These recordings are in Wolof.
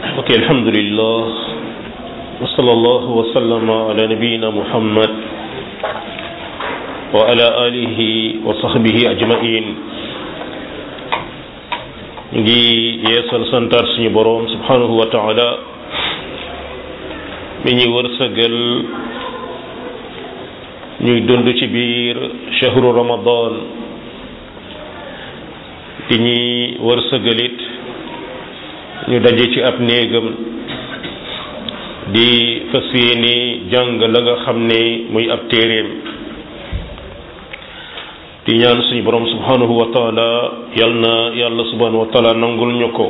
ok, alhamdulillah wa sallallahu wa sallama ala nabiyyina muhammad wa ala alihi wa sahbihi ajmain. ngi yeesal santaat suñu boroom subhanahu wa taala mi ñuy wërsëgal ñuy dund ci biir shahru ramadan di ñuy wërsëgalit ñu daje ci ab néegam di fas yéene jàng la nga xam ne muy ab téeréem di ñaan suñu borom subhanahu wa taala yal na yàlla subhanahu wa taala nangul ñu ko.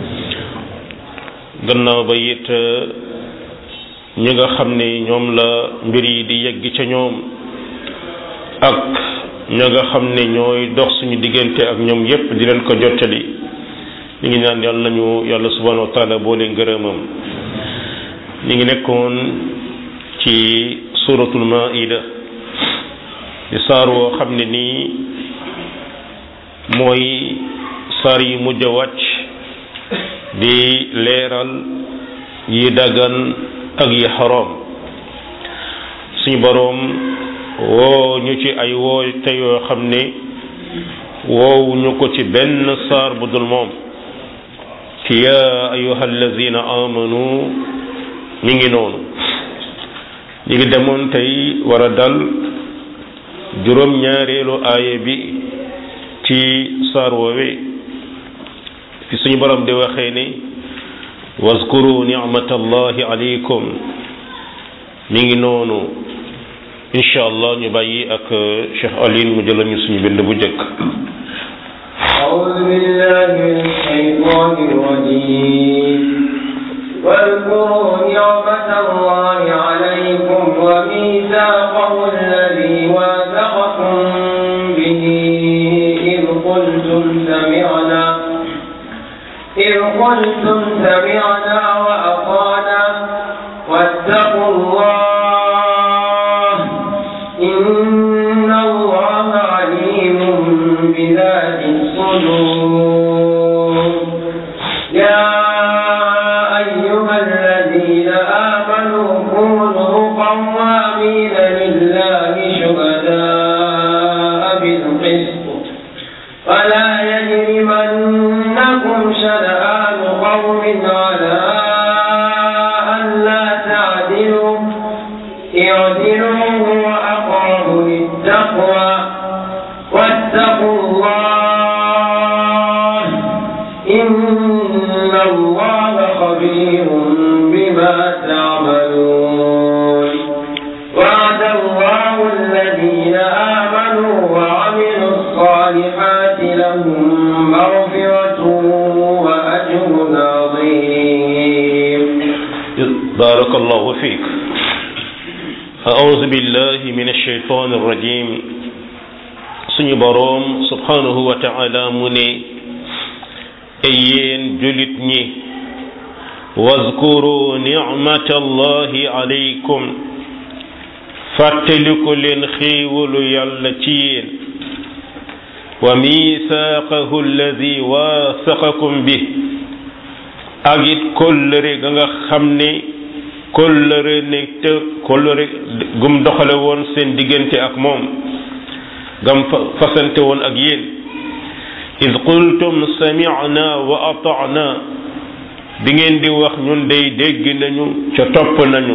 gannaaw ba it ñi nga xam ne ñoom la mbir yi di yegg ca ñoom ak ña nga xam ne ñooy dox suñu diggante ak ñoom yépp di leen ko jottali ñu ngi ñaan yàlla nañu yàlla subhanahu wa taala boole ngërëmam. ñu ngi nekkoon ci suratul maida di saar woo xam ne nii mooy saar yi mujj a wàcc di leeral yi dagan ak yi xaram. suñu boroom woo ñu ci ay woo te yoo xam ne woowu ñu ko ci benn saar bu dul moom ci yaa ayyuha allazina amanu mi ngi noonu. ñu ngi demoon tey war a dal juróom-ñaareelu aaya bi ci saar woowe fi suñu borom di waxee ni wazkuru ni'matallahi alaykum mi ngi noonu. incha allah ñu bàyyi ak Cheikh Aline mu jëlal ñu suñu bind bu njëkk. أعوذ بالله من الشيطان الرجيم واذكروا نعمة الله عليكم وميثاقه الذي واثقكم به إذ قلتم سمعنا وأطعنا واتقوا الله إن الله عليم بذات الصدور. يا أيها الذين آمنوا كونوا قوامين لله شهداء بالقسط ولا يجرمنكم شنآن قوم على ألا تعدلوا اعدلوا هو أقرب للتقوى واتقوا الله إن الله خبير بما تعملون. وعد الله الذين آمنوا وعملوا الصالحات لهم مغفرة وأجر عظيم. بارك الله فيك. أعوذ بالله من الشيطان الرجيم. suñu boroom subhanahu wa ta'ala mu ne ay yéen julit ñi wazkuru ni'matallahi alaykum fàttaliku leen xéewalu yàlla ci yéen wa miisaaqahu alladi waasaqakum bi ak it kóllëre ga nga xam ne kóllëre gum doxale woon seen diggante ak moom gam fasante woon ak yéen id qultum sami'na wa ata'na bi ngeen di wax ñun day dégg nañu ca topp nañu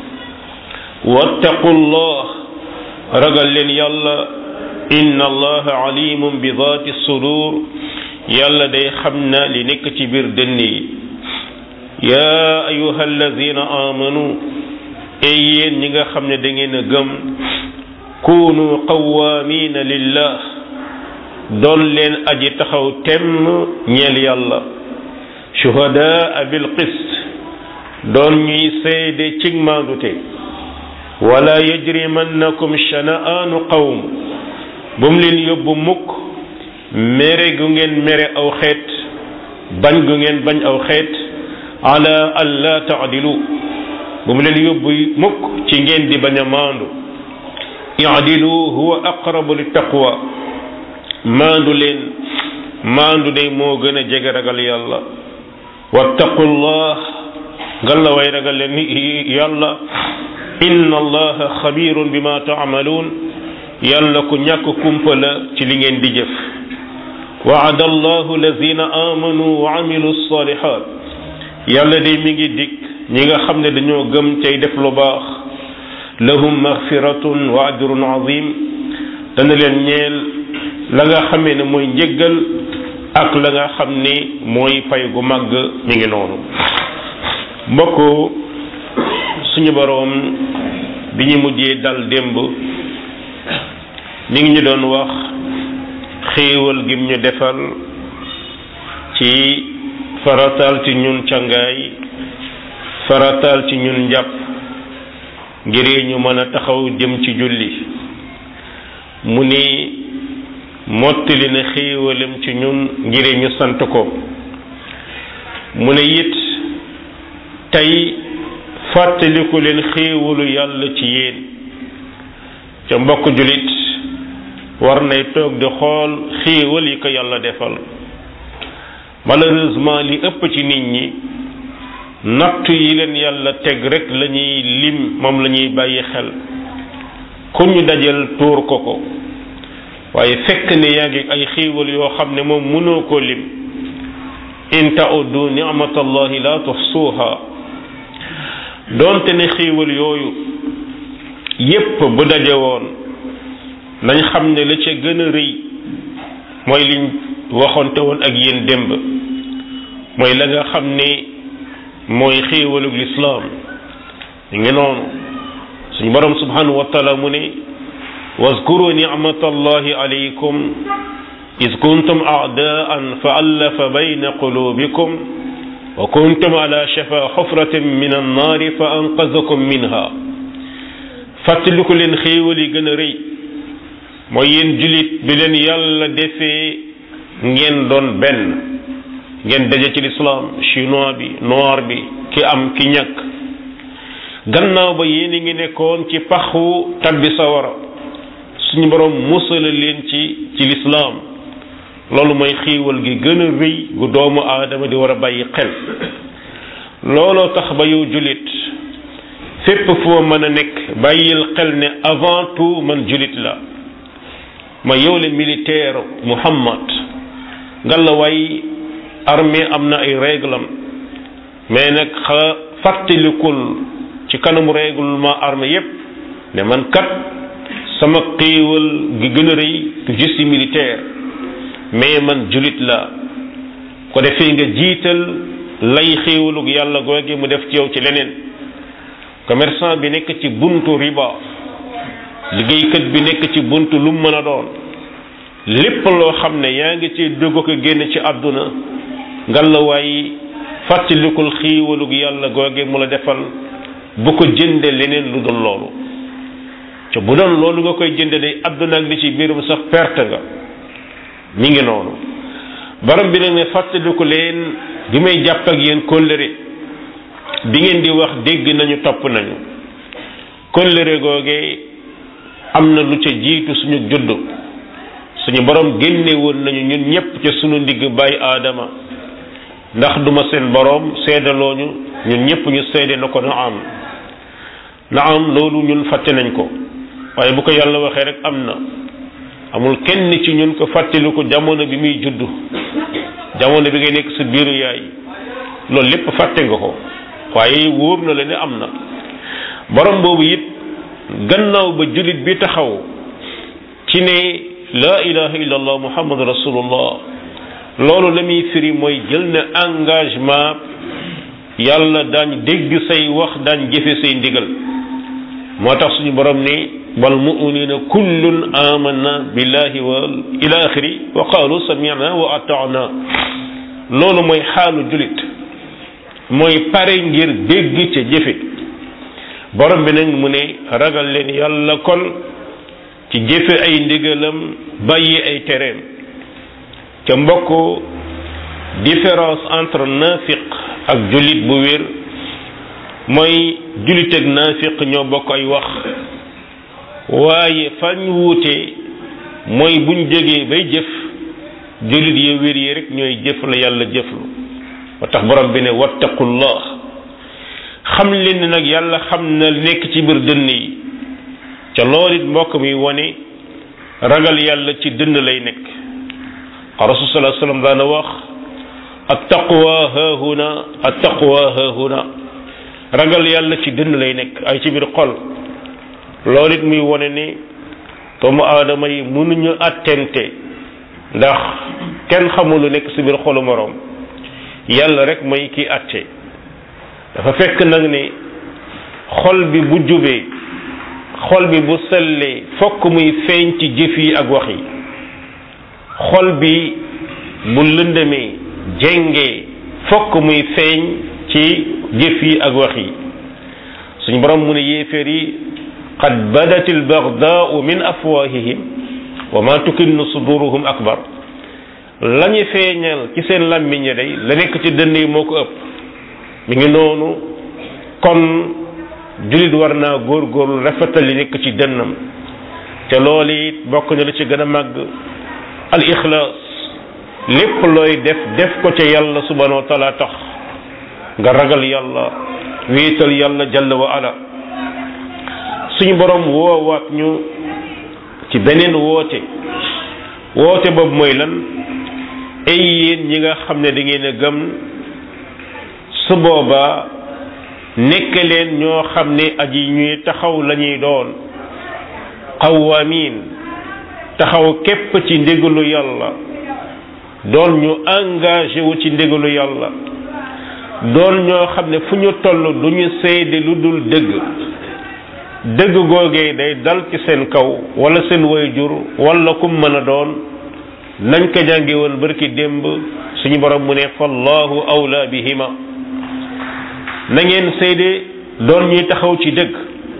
wattaqullah ragal leen yàlla inna allaha alimun bi dhati sudur yàlla day xam na li nekk ci biir dënn yi. yaa ayyuha allazina amanu ay yéen ñi nga xam ne da ngeen a gëm kunu qawwaamina lillah doon leen aji taxaw temm ñeel yàlla shuhadaa bil qist doon ñuy seede cig maandute wala yajrimannakum shana'aanu qawm bu mu leen yóbbu mukk mere gu ngeen mere aw xeet bañ gu ngeen bañ aw xeet ala an la ta'dilu bu mu leen yóbbu mukk ci ngeen di bañ a maandu i'dilu huwa aqrabu lit taqwa maandu leen maandu day moo gën a jege ragal yàlla wattaqullah ngalla way ragal leen yàlla inna allaha xabirun bima taamaluun yàlla ku ñàkk kumpa la ci li ngeen di jëf waada allahu lazina amanu wa amilu salihat yàlla de mi ngi dig ñi nga xam ne dañoo gëm cay def lu baax lahum maghfiratun wa ajrun azim dana leen ñeel la nga xamee ne mooy njëggal ak la nga xam ni mooy fay gu màgg mi ngi noonu mbokk suñu boroom bi ñu mujjee dal démb mi ngi ñu doon wax xéewal gim ñu defal ci farataal ci ñun cangaay farataal ci ñun njàpp ngir ñu mën a taxaw jëm ci julli mu ni mottali na xéewalam ci ñun ngir ñu sant ko mu ne it tey fàttaliku leen xéewalu yàlla ci yéen ca mbokk jullit war nay toog di xool xéewal yi ko yàlla defal malheureusement li ëpp ci nit ñi natt yi leen yàlla teg rek la ñuy lim moom la ñuy bàyyi xel ku ñu dajal tuur ko ko waaye fekk ne yaa ngi ay xéewal yoo xam ne moom mënoo ko lim in ta'uddu ni'matallahi la tuhsuha doonte ne xéewal yooyu yépp bu daje woon nañ xam ne la ca gën a rëy mooy liñ waxonte woon ak yéen démb mooy la nga xam ne mooy xéewalug lislaam ñu ngi noonu suñu borom subhanahu wa taala mu ne wazkuru ni'matallahi alaykum iz kuntum a'daan fa allafa bayna qulubikum wa kuntum ala shafa hufratin min annaari fa anqazakum minha fàttaliku leen xéewal yi gën a rëy mooy yéen julit bi leen yàlla defee ngeen doon benn ngeen daje ci lislaam chinois bi noir bi ki am ki ñàkk gannaaw ba yéen a ngi nekkoon ci paxu tabbi sawara suñu borom musala leen ci lislaam loolu mooy xiiwal gi gën a rëy gu doomu aadama di war a bàyyi xel looloo tax ba yow jullit fépp foo mën a nekk bàyyil xel ne avant tout man jullit la ma yow le militaire Muhammad ngalla waay armée am na ay réglam mais nag fàttalikul ci kanamu règlement armée yépp ne man kat sama xéewal gi gën a rëy du juste militaire mais man julit la ko defee nga jiital lay xéewalug yàlla googe mu def ci yow ci leneen commerçant bi nekk ci buntu riba liggéeykat bi nekk ci buntu lu mën a doon lépp loo xam ne yaa ngi ci dugg ko génn ci àdduna ngalla waay fàttalikul xéewalug yàlla googe mu la defal bu ko jënde leneen lu dul loolu te bu doon loolu nga koy jënde day àdduna ak li ci biirum sax perte nga mi ngi noonu borom bi nag ne fàttaliku leen bi may jàpp ak yéen kóllëre bi ngeen di wax dégg nañu topp nañu kóllëre googee am na lu ca jiitu suñu juddu suñu borom génne woon nañu ñun ñépp ca suñu ndigg bàyyi aadama ndax duma seen borom seedalooñu ñun ñépp ñu seede na ko na am loolu ñun fàtte nañ ko waaye bu ko yàlla waxee rek am na amul kenn ci ñun ko fàttali ko jamono bi muy juddu jamono bi ngay nekk sa biiru yaay loolu lépp fàtte nga ko waaye wóor na la ne am na borom boobu it gannaaw ba jullit bi taxaw ci ne laa ilaha illallah muhammad rasulullah loolu la muy firi mooy jël na engagement yàlla daañ dégg say wax daañ jëfe say ndigal moo tax suñu borom ne wal mu'minina kullun amanna billahi wal ila axiri wa qalu sami'na wa ata'na loolu mooy xaalu julit mooy pare ngir dégg ca jëfe borom bi nag mu ne ragal leen yàlla kon ci jëfe ay ndigalam bàyyi ay tereem ca mbokk différence entre nafiq ak julit bu wér mooy julit ak nafiq ñoo bokk ay wax waaye fañ wuute mooy buñ jógee bay jëf julit ya wér yi rek ñooy jëf la yàlla jëflu moo tax borom bi ne wattaqullah xam leen nag yàlla xam na nekk ci biir dënn yi ca loolu it mbokk mi wone ragal yàlla ci dënn lay nekk rasul sallallahu alayhi wasallam daana wax attaqwa haahuna attaqwa haahuna ragal yàlla ci dënn lay nekk ay ci biir xol loolu it muy wone ni doomu aadama yi mënuñu attente ndax kenn xamul lu nekk ci biir xolu moroom yàlla rek mooy kii atte dafa fekk nag ni xol bi bu jubee xol bi bu sellee fokk muy feeñ ci jëf yi ak wax yi xol bi bu lëndëmee jengee fokk muy feeñ ci jëf yi ak wax yi suñu borom mu ne yéeféer yi qad badat al bagdaau min afwahihim wa ma tukinnu suduruhum akbar lañu feeñal ci seen làmmiñ ya day la nekk ci dënn yi moo ko ëpp mi ngi noonu kon julit war naa góorgóorlu rafetal li nekk ci dënnam te loolu it bokk na la ci gën a màgg al ixlaas lépp looy def ko ca yàlla subhanahu wa taala tax nga ragal yàlla wéetal yàlla jalla wa ala suñu borom woowaat ñu ci beneen woote boobu mooy lan ay yéen ñi nga xam ne da ngeen a gëm su boobaa nekk leen ñoo xam ne aji ñuy taxaw lañuy doon qawaamin taxaw képp ci ndigalu yàlla doon ñu engagé wu ci ndigalu yàlla doon ñoo xam ne fu ñu toll du ñu seede lu dul dëgg googee day dal ci seen kaw wala seen wayjur wala kum mën a doon nañ ko jànge woon barki démb suñu borom mu ne fallahu awla bihima na ngeen seede doon ñuy taxaw ci dëgg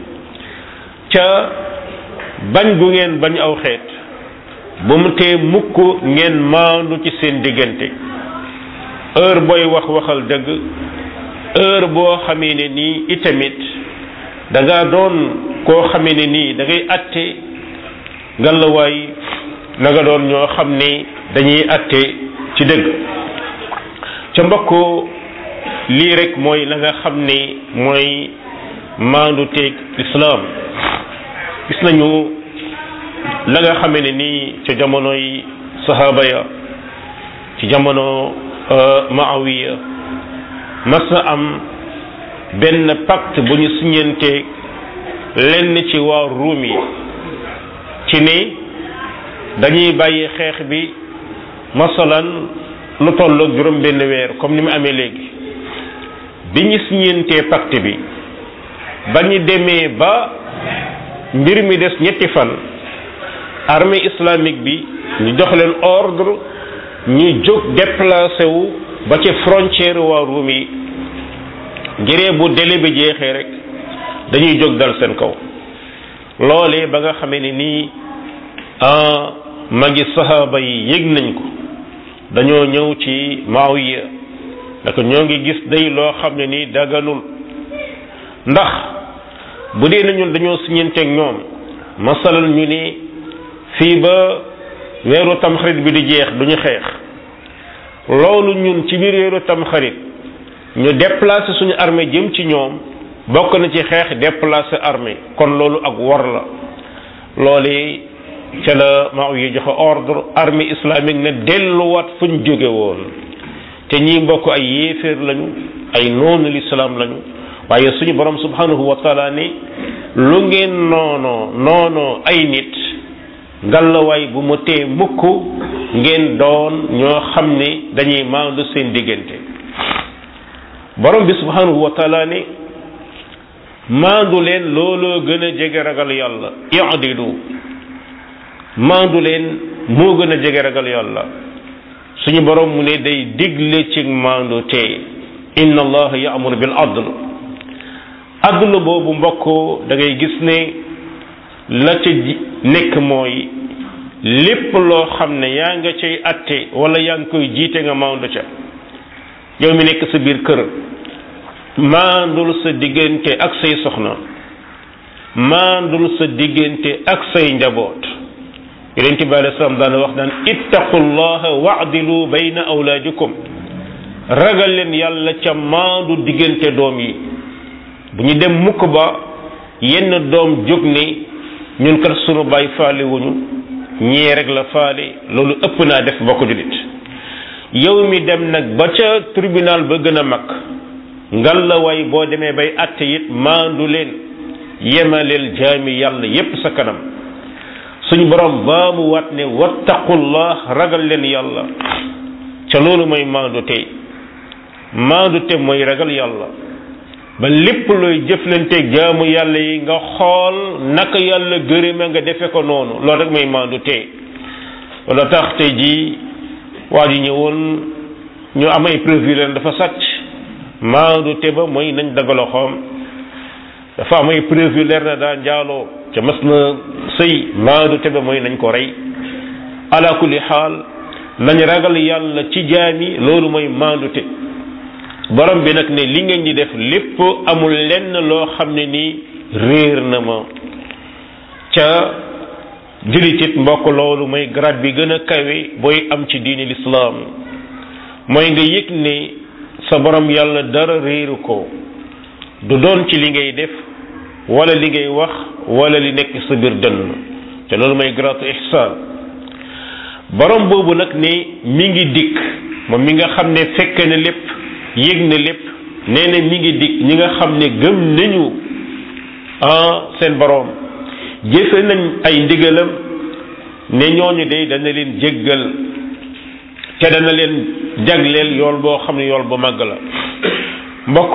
ca bañ gu ngeen bañ aw xeet bu mu tee mukk ngeen maandu ci seen diggante heure booy waxal dëgg heure boo xamee ne nii itamit da nga doon koo xamee ne nii da ngay atte ngalawaay na nga doon ñoo xam ne dañuy atte ci dëgg ca mbokk lii rek mooy la nga xam ne mooy maandu teeg islaam gis nañu la nga xamee ne nii ca jamonoy sahaaba ya ci jamono Muawiya mas na am benn pacte bu ñu siñante lenn ci waa Ruum yi ci ne dañuy bàyyi xeex bi masalan lu tolloog juróom benn weer comme ni mu amee léegi bi ñu siñantee pacte bi ba ñu demee ba mbir mi des ñetti fan armée islamique bi ñu jox leen ordre ñu jóg déplacé wu ba ci frontière waa Ruum yi ngiree bu délai bi jeexee rek dañuy jóg dal seen kaw loolee ba nga xamee ni nii magi sahaaba yi yëg nañ ko dañoo ñëw ci Muawiya naka ñoo ngi gis day loo xam ne nii daganul ndax bu dee na ñun dañoo siñanteeg ñoom masalal ñu ni fii ba weeru tamxarit bi di jeex duñu xeex loolu ñun ci biir weeru tamxarit ñu déplacer suñu armée jëm ci ñoom bokk na ci xeex déplacer armée kon loolu ak wor la loolu ca la Muawiya joxe ordre armée islamique ne delluwaat fuñ jóge woon te ñi mbokk ay yéeféer lañu ay noonu l'islam lañu waaye suñu borom subhanahu wa taala ni lu ngeen noonoo ay nit ngalawaay bu mu tee mukk ngeen doon ñoo xam ne dañuy maandu seen diggante borom bi subhanahu wa taala ni maandu leen looloo gën a jege ragal yàlla i'dilu maandu leen moo gën a jege ragal yàlla suñu borom mu ne day digle ci maandu tee inna allaha ya'muru bil adl boobu mbokk da ngay gis ne la ca nekk mooy lépp loo xam ne yaa nga cay atte wala yaa ngi koy jiite nga maandu ca yow mi nekk sa biir kër maandul sa diggante ak say soxna maandul sa diggante ak say njaboot yonent bi alayhi salaam daana wax naan ittaqullaha wa'dilu bayna awlaadikum ragal leen yàlla ca maandu diggante doom yi bu ñu dem mukk ba yenn doom jóg ni ñun kat sunu baay faale wuñu ñii rek la faale loolu ëpp naa def bokk julit yow mi dem nag ba ca tribunal ba gën a mag ngal la way boo demee bay àtte it maandu leen yemaleel jaami yàlla yépp sa kanam suñu borom baa mu wat ne wattaqullah ragal leen yàlla ca loolu mooy maandu te mooy ragal yàlla ba lépp looy jëflanteeg jaamu yàlla yi nga xool naka yàlla gërëme nga defe ko noonu loolu rek mooy maandu te wala tax tey jii waa ji ñëwoon ñu am ay preuve leen dafa sàcc maandu te ba mooy nañ dagaloo xoom dafa am ay preuve leer na daa njaaloo ca mas na sëy maandu te ba mooy nañ ko rey ala kulli xaal nañ ragal yàlla ci jaami loolu mooy maandu te borom bi nag ne li ngeen di def lépp amul lenn loo xam ne nii réer na ma ca julitit mbokk loolu mooy grade bi gën a kawe booy am ci diini lislaam mooy nga yëg ne sa borom yàlla dara réeru ko du doon ci li ngay def wala li ngay wax wala li nekk sa biir dënn te loolu mooy grade ihsaan borom boobu nag ne mi ngi dikk moom mi nga xam ne fekk na lépp yëg na lépp nee na mi ngi dikk ñi nga xam ne gëm nañu seen borom jëfe nañ ay ndigalam ne ñooñu day dana leen jéggal te dana leen jagleel yool boo xam ne yool bu màgg la mbokk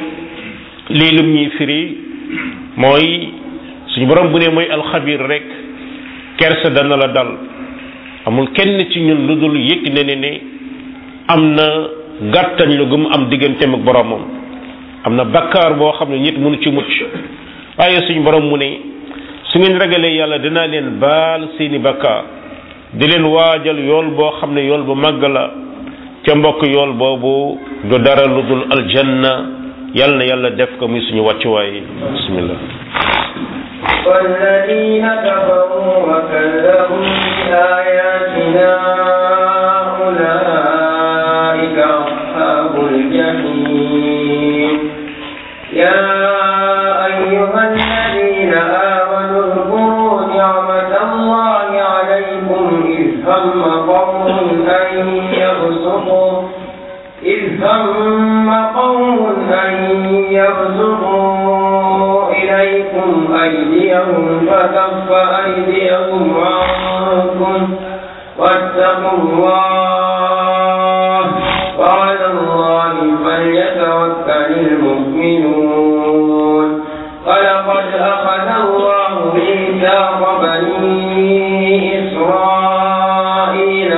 lii lum ñuy firi mooy suñu borom bu ne mooy alxabir rek kersa dana la dal amul kenn ci ñun lu dul yëg ne am na gàttañ lu gëm am digganteem ak boromam am na bakkaar boo xam ne nit mënu ci mucc waaye suñu borom mu ne su ngeen ragalee yàlla dinaa leen baal seeni bakkaar di leen waajal yool boo xam ne yool bu màgg la ca mbokk yool boobu du dara lu dul aljanna yàlla na yàlla def ko muy suñu wàccuwaay bismillah والذين كفروا وكذبوا بآياتنا أولئك أصحاب الجحيم يا أيها الذين آمنوا اذكروا نعمة الله عليكم إذ هم قوم أن يبسطوا إليكم أيديهم فكف أيديهم عنكم واتقوا الله وعلى الله فليتوكل المؤمنون ولقد أخذ الله ميثاق بني إسرائيل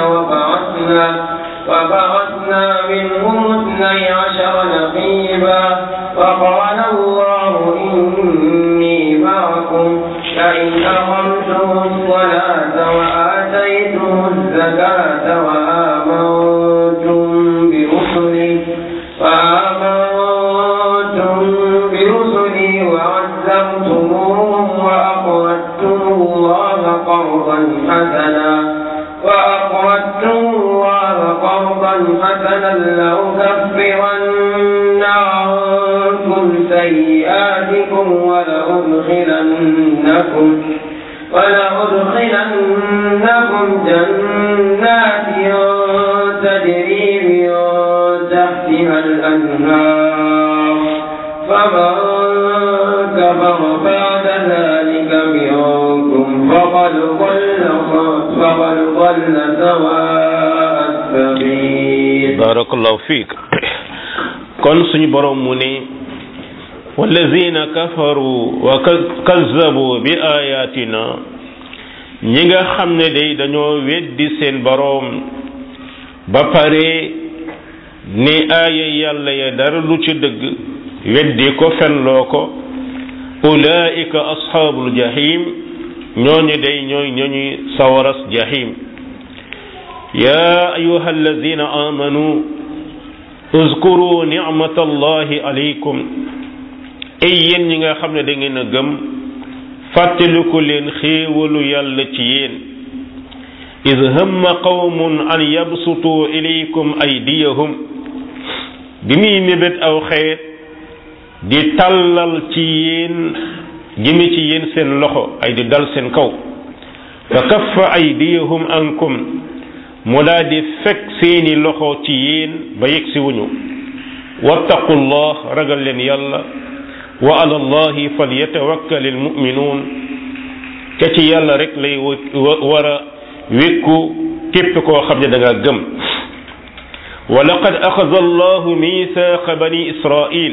وبعثنا منهم 12 نقيبا وقال الله إني معكم لئن أقمتم الصلاة وآتيتم الزكاة وآمنتم برسلي وعزرتموهم وأقرضتم الله قرضا حسنا لأكفرن عنكم سيئاتكم ولأدخلنكم جنات تجري من تحتها الأنهار فمن كفر بعد ذلك منكم فقد ضل سواء السبيل بارك الله فيك kon suñu borom mu ne wallazina kafaru wa kazzabu bi ayatina ñi nga xam ne day dañoo weddi seen borom ba pare ne aaya yàlla ya dara lu ci dëgg weddi ko fenloo ko ulaika ashabul jahim ñooñu day ñooñu sawaras jahim ya ayuha allazina amanu uzkuru ni'matallahi alaykum ay yéen ñi nga xam ne da ngeen a gëm fàttaliku leen xéewalu yàlla ci yéen iz hamma qawmun an yabsutu ilaykum aydiyahum bi muy mébét aw xeet di tàllal ci yéen jëme ci yéen seen loxo ay di dal seen kaw fa kaffa aydiyahum ankum mu daa di fekk seeni loxo ci yéen ba yegsi wuñu wattaqullah ragal leen yàlla wa ala allahi falyatawakkalil mu'minuun ca ci yàlla rek lay war a wékku képp koo xam ne da nga gëm wa laqad axada allahu misaaqa bani israil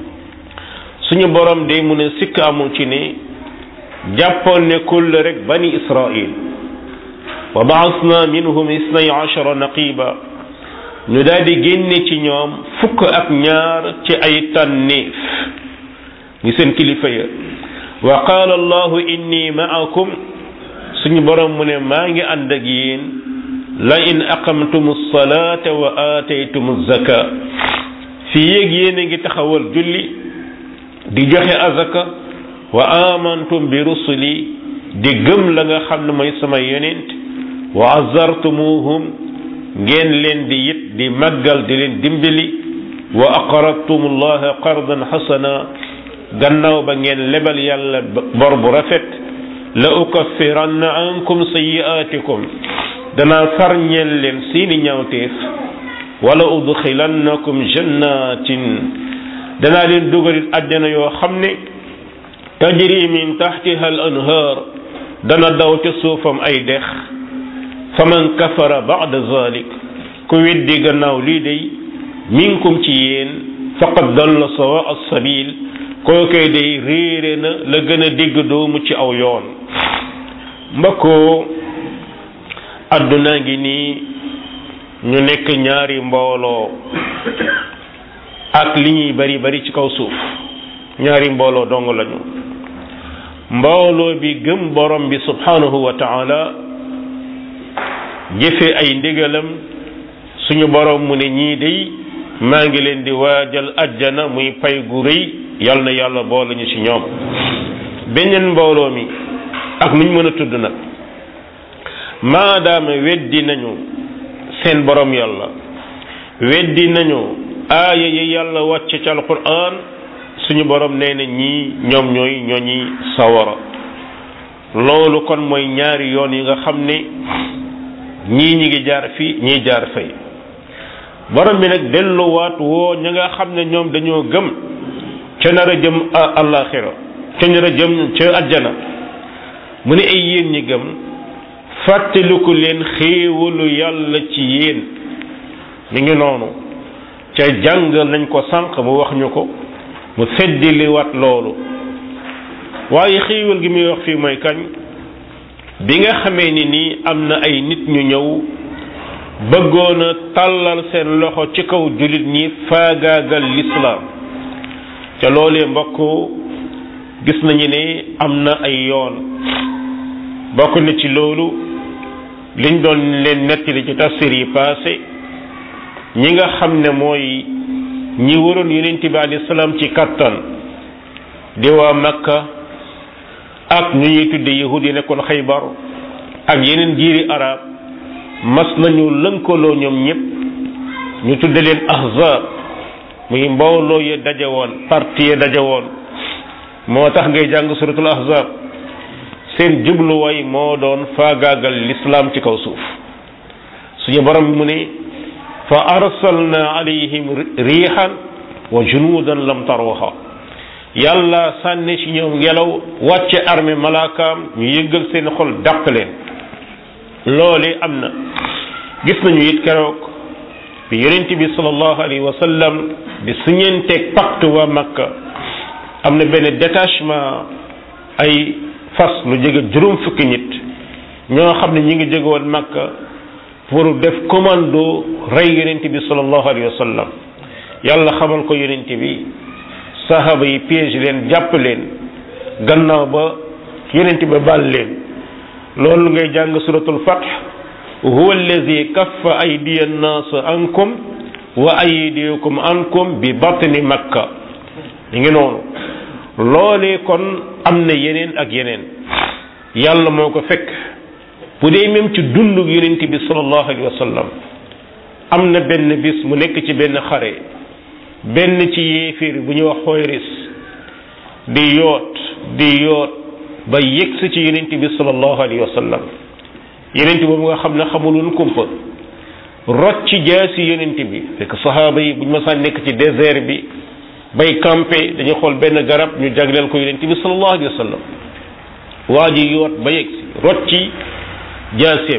suñu borom de mu ne sikk amul ci ne jàppoon ne kull rek bani israil wa baasna minhum isnay ashara naqiba ñu daal di génne ci ñoom fukk ak ñaar ci ay tànneef ñu seen kilifa ya wa qaala allahu inni ma'akum suñu borom mu ne maa ngi ànd ak yéen la in aqamtumu salata wa ataytumu zaka fii yéeg yéen a ngi taxawal julli di joxe azaka wa amantum bi rusuli di gëm la nga xam ne mooy sama yonent wa azartumuhum ngeen leen di yit di màggal di leen dimbali wa aqradtum allaha qardan xasana gannaaw ba ngeen lebal yàlla bor bu rafet la ukaffiranna ankum sayyi'atikum danaa farñeel leen seeni ñaawteef wala udxilannakum jannatin danaa leen dugalit àjjana yoo xam ne tajri min tahtiha al anhar dana daw ca suufam ay dex faman kafara ba'da zalik ku weddi gannaaw lii day minkum ci yéen faqad dalla sawa as-sabil kookee day réere na la gën a digg doomu ci aw yoon mbakkoo adduna ngi nii ñu nekk ñaari mbooloo ak li ñuy bari bari ci kaw suuf ñaari mbooloo dong lañu mbooloo bi gëm borom bi subhanahu wa ta'ala jëfe ay ndigalam suñu borom mu ne ñii day maa ngi leen di waajal ajjana muy pay gu rëy yal na yàlla boole ñu ci ñoom beneen mbooloo mi ak nuñ mën a tudd nag maadaama weddi nañu seen borom yàlla weddi nañu aaya yi yàlla wàcce ci alquran suñu borom nee na ñii ñoom ñooy ñooñi sawara loolu kon mooy ñaari yoon yi nga xam ne ñii ñi ngi jaar fii ñii jaar fay borom bi nag delluwaat woo ña nga xam ne ñoom dañoo gëm ca nar a jëm àllaaxira ca nar a jëm ca àjjana mu ne ay yéen ñi gëm fàttaliku leen xéewalu yàlla ci yéen mi ngi noonu ca jàngal nañ ko sànq mu wax ñu ko mu feddiliwaat loolu waaye xéewal gi muy wax fii mooy kañ bi nga xamee ni nii am na ay nit ñu ñëw bëggoon a tàllal seen loxo ci kaw jullit ñi faagaagal lislaam ca loolee mbokk gis nañu ne am na ay yoon bokk na ci loolu liñ doon leen nettali ci tafsir yi passé ñi nga xam ne mooy ñi waroon yonent bi alayhi salaam ci kattan di waa Makka ak ñu ñuy tudde yahud yi nekkoon Xaybar ak yeneen jiiri arab mas nañu lënkaloo ñoom ñëpp ñu tudde leen ahzab muy mbooloo ya daje woon parti ya daje woon moo tax ngay jàng suratul ahzab seen jubluwaay moo doon faagaagal l'islam ci kaw suuf suñu borom mu ne fa arsalna alayhim rihan wa junuudan lam taruha yàlla sànni ci ñoom ngelaw wàcce armée malaakaam ñu yëggal seen xol dàq leen loole am na gis nañu it keroog bi yonent bi sallallahu alayhi wa sallam di suñeenteeg pacte waa Makka am na benn détachement ay fas lu jege juróom fukki nit ñoo xam ne ñi ngi jóge woon Makka pour def commando rey yonent bi sallallahu alayhi wa sallam yàlla xamal ko yonent bi sahaba yi piège leen jàpp leen gannaaw ba yonent ba baal leen loolu ngay jàng suratul fath huwa allazi kaffa aydiya an-nas ankum wa aydiyakum ankum bi batni makka li ngi noonu loolee kon am na yeneen ak yeneen yàlla moo ko fekk bu dee même ci dundu yonent bi sallallahu alayhi wa sallam am na benn bis mu nekk ci benn xare benn ci yéeféer bu ñu wax Xuyris di yoot ba yegsi ci yonent bi sallallahu alayhi wa sallam yonent boobu nga xam ne xamuloon kumpa rocc ci jaasi yonent bi fekk sahaaba yi buñ masaan nekk ci désert bi bay campé dañu xool benn garab ñu jagleel ko yonent bi sallallahu alayhi wa sallam waa ji yoot ba yegsi rocc ci jaaseem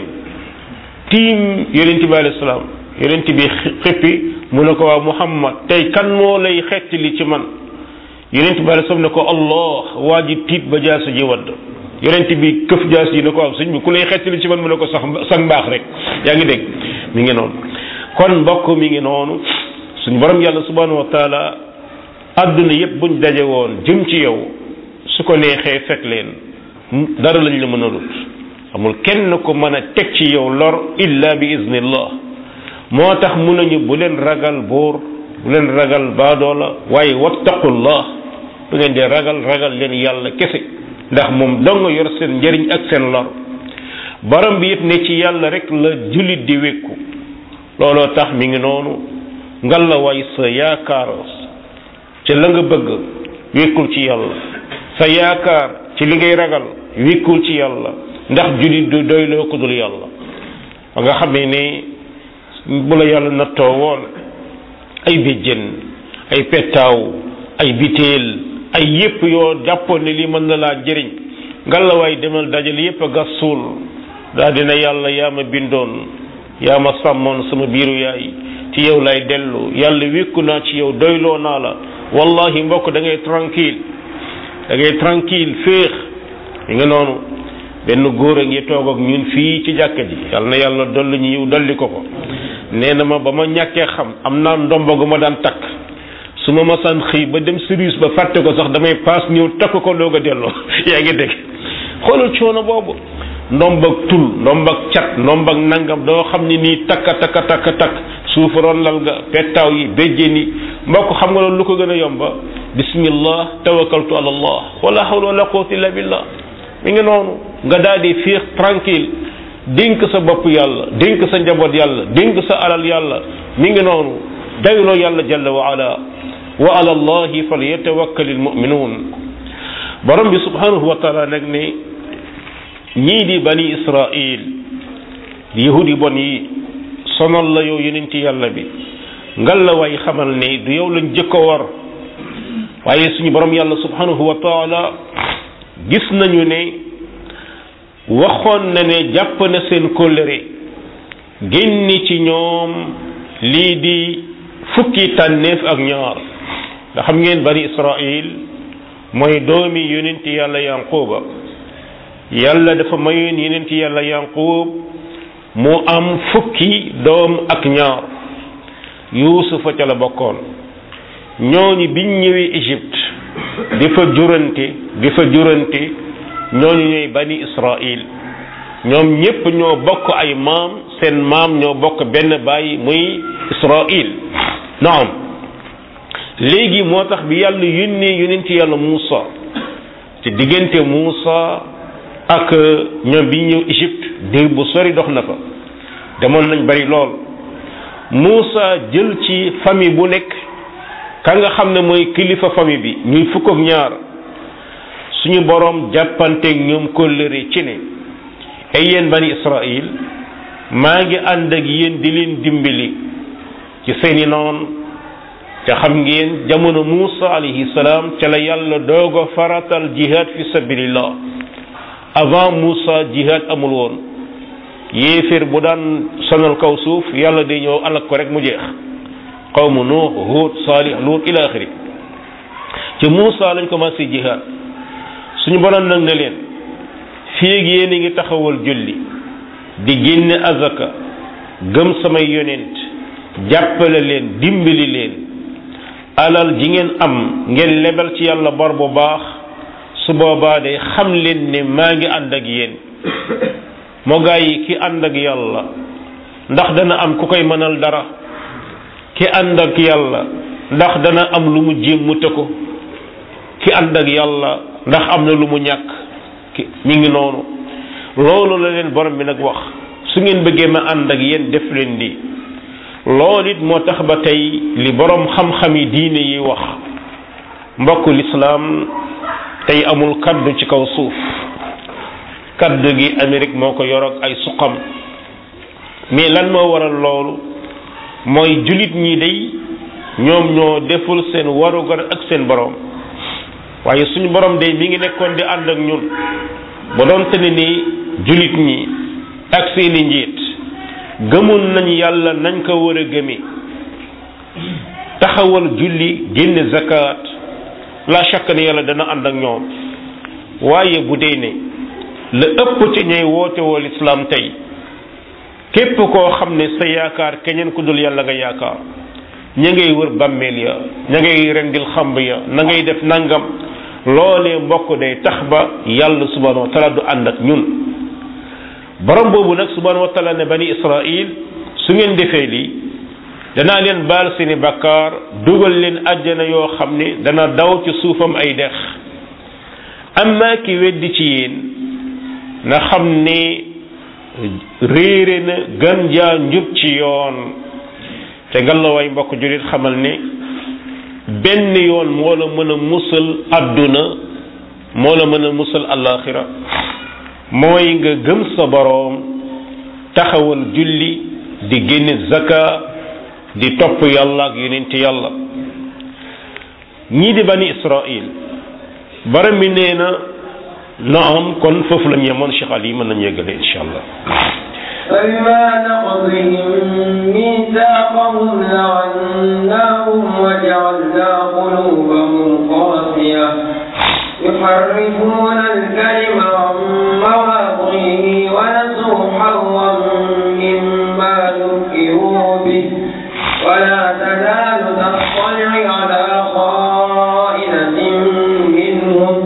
tiim yonent bi alayhi salaam yonent bi xippi mu ne ko waa Muhammad tey kan moo lay xettali ci man yonent bi alayhi salaam ne ko Allah waa ji tiit ba jaasi ji wadd yonent bi këf jaasi yi ne ko am sëñ bi ku lay xettali ci man mu ne ko sax mbaax rek yaa ngi dégg mi ngi noonu kon mbokk mi ngi noonu suñu borom yàlla subhanahu wa taala adduna yépp buñ daje woon jëm ci yow su ko neexee fekk leen dara lañ la mën a lut amul kenn ko mën a teg ci yow lor illa bi iznillah moo tax mun nañu bu leen ragal buur bu leen ragal baadoola waaye wattaqullah bu ngeen di ragal leen yàlla kese ndax moom dong yor seen njëriñ ak seen lor borom bi it ne ci yàlla rek la jullit di wékku looloo tax mi ngi noonu ngal la way sa yaakaar ca la nga bëgg wékkul ci yàlla sa yaakaar ci li ngay ragal wékkul ci yàlla ndax jullit du doyloo ko dul yàlla ba nga xam ne bu la yàlla nattoo woon ay béjjën ay pettaaw ay biteel ay yépp yoo jàppoon ne lii mën na laa jëriñ ngalawaay demal dajal yépp a gas suul daa dina yàlla yaa ma bindoon yaa ma sàmmoon sama biiru yaay ci yow lay dellu yàlla wékku naa ci yow doyloo naa la wallahi mbokk da ngay tranquille féex yi nga noonu benn góor a ngi toog ak ñun fii ci jàkka ji yàlla na yàlla dolli ñu yiw dolli ko nee na ma ba ma ñàkkee xam am naa ndomba gu ma daan takk su ma masaan xëy ba dem service ba fàtte ko sax damay paas ñëw takk ko doog a delloo yaa ngi dégg xoolal coono boobu ndombak tul ndombak cat ndombak nangam doo xam ne nii takk suufu ron lal nga pettaaw yi béjjén yi mbokk xam nga loolu lu ko gën a yomba bismillah tawakkaltu ala allah wala hawla wala quwwata illa billah mi ngi noonu nga daal di fiix tranquille dénk sa bopp yàlla dénk sa njaboot yàlla dénk sa alal yàlla mi ngi noonu dayloo yàlla jalla wa ala wa ala allahi falyatawakkalil mu'minun borom bi subhanahu wa taala nag ne ñii di bani israil di yahudi bon yi sonal la yow yeneen ci yàlla bi ngal la way xamal ne du yow lañ jëkko war waaye suñu borom yàlla subhanahu wa taala gis nañu ne waxoon na ne jàpp na seen kóllëre génni ci ñoom lii di fukki tànneef ak ñaar nga xam ngeen bani israil mooy doomi yonent yàlla yanquba yàlla dafa mayoon yonent yàlla yanqub mu am fukki doom ak ñaar yuusufa ca la bokkoon ñooñu biñ ñëwee Égypte di fa jurante ñooñu ñooy bani israil ñoom ñépp ñoo bokk ay maam seen maam ñoo bokk benn baay muy israil naam léegi moo tax bi yàlla yónnee yonent yàlla Muusa ci diggante Muusa ak ñoom bi ñëw Égypte diir bu sori dox na fa demoon nañ bari lool Muusa jël ci famille bu nekk ka nga xam ne mooy kilifa famille bi ñuy fukk ak ñaar suñu boroom jàppanteeg ñoom kóllëre ci ne ay yéen bani Israël maa ngi ànd ak yéen di leen dimbali ci seeni noon te xam ngeen jamono Muusa alayhi salaam ca la yàlla doog a faratal jihad fi sabilillah avant Muusa jihad amul woon yéeféer bu daan sonal kaw suuf yàlla day ñëw alak ko rek mu jeex qawmu Nuux Huud Saalih Luut ila axiri ci Muusa lañ commencé jihad suñu borom nag ne leen fii ak yéen a ngi taxawal julli di génne azaka gëm samay yonent jàppale leen dimbali leen alal ji ngeen am ngeen lebal ci yàlla bor bu baax su boobaa de xam leen ne maa ngi ànd ak yéen moo gaa yi ki ànd ak yàlla ndax dana am ku koy mënal dara ki ànd ak yàlla ndax dana am lu mu jéem mu tëkko ki ànd ak yàlla ndax am na lu mu ñàkk mi ngi noonu loolu la leen borom bi nag wax su ngeen bëggee ma ànd ak yéen def leen di loolu it moo tax ba tey li borom xam-xam yi diine yi wax mbokk lislaam tey amul kaddu ci kaw suuf kaddu gi Amérique moo ko yor ak ay suqam mais lan moo waral loolu mooy julit ñi day ñoom ñoo deful seen warugar ak seen borom waaye suñu borom day mi ngi nekkoon di ànd ak ñun ba doon te ne ni julit ñi ak seeni njiit gëmul nañ yàlla nañ ko war a gëmi taxawal julli génne zakat la shakka ne yàlla dana ànd ak ñoom waaye bu dee ne la ëpp ci ñay woote woo lislaam tey képp koo xam ne sa yaakaar keneen ku dul yàlla nga yaakaar ña ngay wër bàmmeel ya ña ngay rendil xamb ya na ngay def nangam loolee mbokk day tax ba yàlla subhanahu wa taala du ànd ak ñun borom boobu nag subhanahu wa taala ne bani israil su ngeen defee lii danaa leen baal seeni bakkaar dugal leen àjjana yoo xam ne dana daw ci suufam ay dex amma ki weddi ci yéen na xam ne réere na gën jaa njub ci yoon te ngallaawaay mbokk jullit xamal ne benn yoon moo la mën a musal àdduna moo la mën a musal alaxira mooy nga gëm sa boroom taxawal julli di génne zaka di topp yàlla ak yonent yàlla ñii di bani Israil baram mi nee na naam kon foofu la ñu yemoon Cheikh Ali mën nañu yeggale incha allah. فبما نقضهم ميثاقهم لعناهم وجعلنا قلوبهم قاسية يحرفون الكلم عن مواضعه ونسوا حظا مما ذكروا به ولا تزال تطلع على خائنة منهم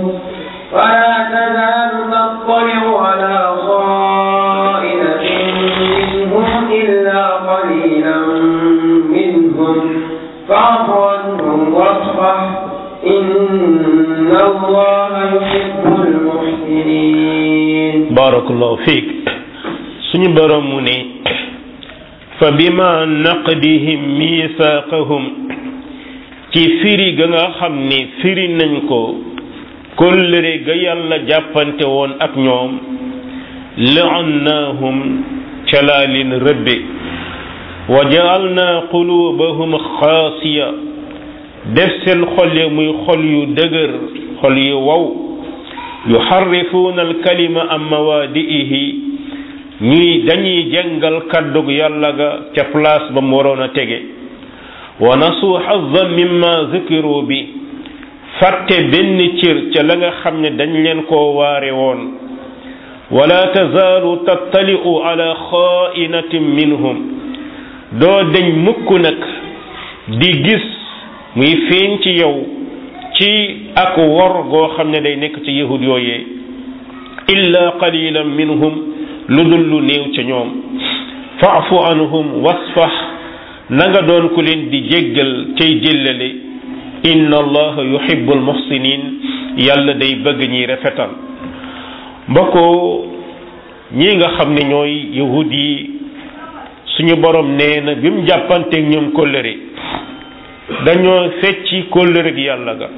على خائنة منهم إلا قليلا منهم فاعف عنهم واصفح إن الله يحب المحسنين. بارك الله فيك. سني برموني فبما نقدهم ميثاقهم ci firi ga nga xam ni firi nañ ko kóllëre ga yàlla jàppante woon ak ñoom la'annahum ca laa leen rëbbe wa ja'alna qulubahum xaasiya def seen xol ya muy xol yu dëgër xol yu wow yuharrifuuna alkalima an mawaadi'ihi dañuy jàngal kàddug yàlla ga ca place ba mu waroon a tege wa nasu hazzan mimma zukiru bi fàtte benn cër ca la nga xam ne dañ leen koo waare woon wala tazaalu tattali'u ala xaa'inatin minhum doo deñ mukk nag di gis muy feeñ ci yow ci ak wor goo xam ne day nekk ci yahud yooyee illa qalilan minhum lu dul lu néew ca ñoom fa'fu anhum wasfah na nga doon ku leen di jéggal cay jéllale inna allaha yuhibbul muhsinin yàlla day bëgg ñi rafetal mbokkoo ñi nga xam ne ñooy yahud yi suñu borom nee na bi mu jàppanteeg ñoom kóllëre dañoo fecci kóllëre gi yàlla ga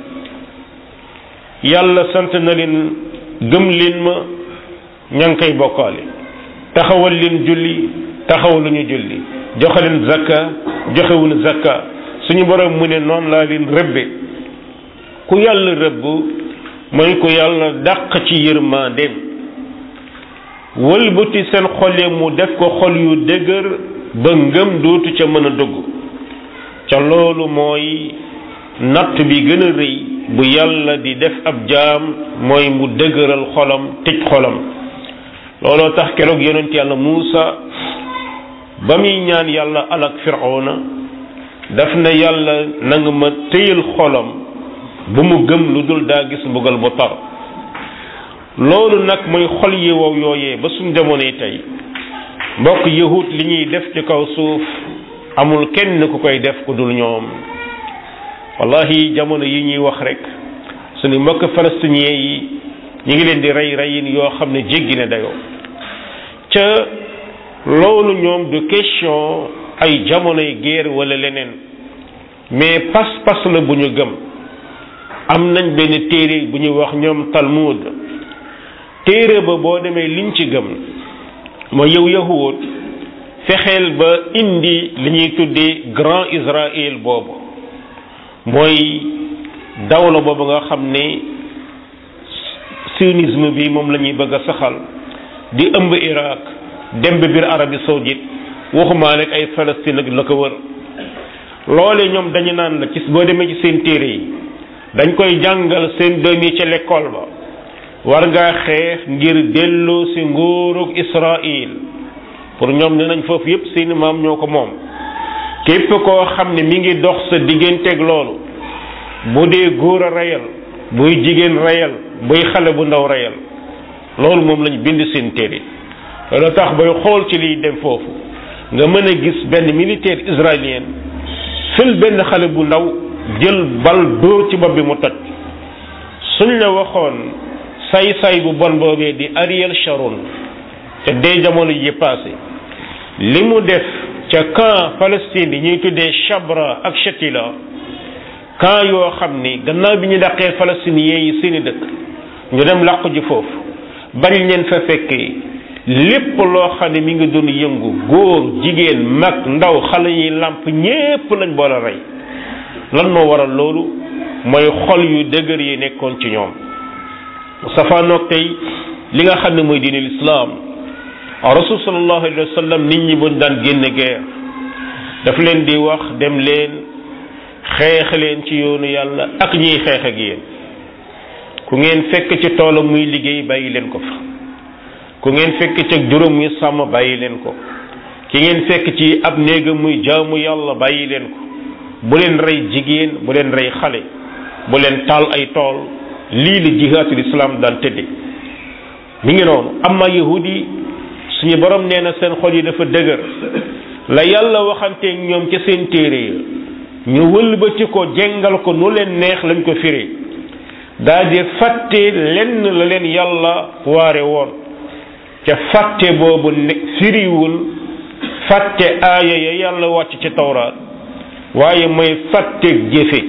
yàlla sant na leen gëm leen ma ña ngi koy bokkaale taxawal leen julli taxawaluñu julli joxe leen zakka joxewuñu zakka suñu borom mu ne noonu laa leen rëbbe ku yàlla rëbb mooy ku yàlla dàq ci yërmandeem wëlbati seen xole mu def ko xol yu dëgër ba ngëm dootu ca mën a dugg ca loolu mooy natt bi gën a rëy bu yàlla di def ab jaam mooy mu dëgëral xolam tëj xolam looloo tax keroog yonent yàlla Muusa ba muy ñaan yàlla alak Firawna daf na yàlla na nga ma tëyal xolam bu mu gëm lu dul daa gis mbugal bu tar loolu nag mooy xol yi wow yooyee ba suñ jamonoy tey mbokk yahud li ñuy def ci kaw suuf amul kenn ku koy def ku dul ñoom wallahi jamono yi ñuy wax rek suñu mbokk palestinien yi ñu ngi leen di rey reyin yoo xam ne jéggi na dayoo ca loolu ñoom du question ay jamonoy guerre wala leneen mais pas-pas la bu ñu gëm. am nañ benn téere bu ñuy wax ñoom Talmud téere ba boo demee liñ ci gëm mooy yow yahud fexeel ba indi li ñuy tuddee grand Israël boobu mooy dawla boobu nga xam ne sionisme bi moom la ñuy bëgg a saxal di ëmb Irak dem ba biir Arabie Saoudite waxumaa rek ay Palestine ak la ko wër loole ñoom dañu naan la ci boo demee ci seen téere yi dañ koy jàngal seen doom yi ca l'école ba war ngaa xeex ngir delloo si nguurug Israël pour ñoom ne nañ foofu yépp seeni maam ñoo ko moom képp koo xam ne mi ngi dox sa digganteeg loolu bu dee góor a reyal buy jigéen reyal buy xale bu ndaw reyal loolu moom lañ bind seen téere loolu tax bay xool ci liy dem foofu nga mën a gis benn militaire israélien fël benn xale bu ndaw jël bal dóor ci bopp bi mu toj suñ la waxoon say-say bu bon boobee di Ariel Sharon te dee jamono yi passé li mu def ca camp Palestine yi ñuy tuddee Shabra ak Shatila camp yoo xam ni gannaaw bi ñu dàqee palestiniens yi seeni dëkk ñu dem làqu ji foofu bari leen fa fekkee lépp loo xam ne mi ngi doon yëngu góor jigéen mag ndaw xale yi làmp ñépp lañ boole rey lan moo waral loolu mooy xol yu dëgër yi nekkoon ci ñoom safaanoog tey li nga xam ne mooy diine lislaam rasul sallallahu alayhi wa sallam nit ñi buñ daan génn guerre daf leen di wax dem leen xeex leen ci yoonu yàlla ak ñiy xeex ak yéen ku ngeen fekk ci toolam muy liggéey bàyyi leen ko fa ku ngeen fekk ci juróom muy sàmm bàyyi leen ko ki ngeen fekk ci ab néegam muy jaamu yàlla bàyyi leen ko bu leen rey jigéen bu leen rey xale bu leen taal ay tool lii la jihaatul islam daan tëdde mi ngi noonu amma yahudi suñu borom nee na seen xol yi dafa dëgër la yàlla waxanteeg ñoom ca seen téere ya ñu wëlbati ko jengal ko nu leen neex lañ ko firee daal di fàtte lenn la leen yàlla waare woon ca fàtte boobu ne firiwul fàtte aaya ya yàlla wàcc ci tawraat waaye mooy fàtteeg jëfe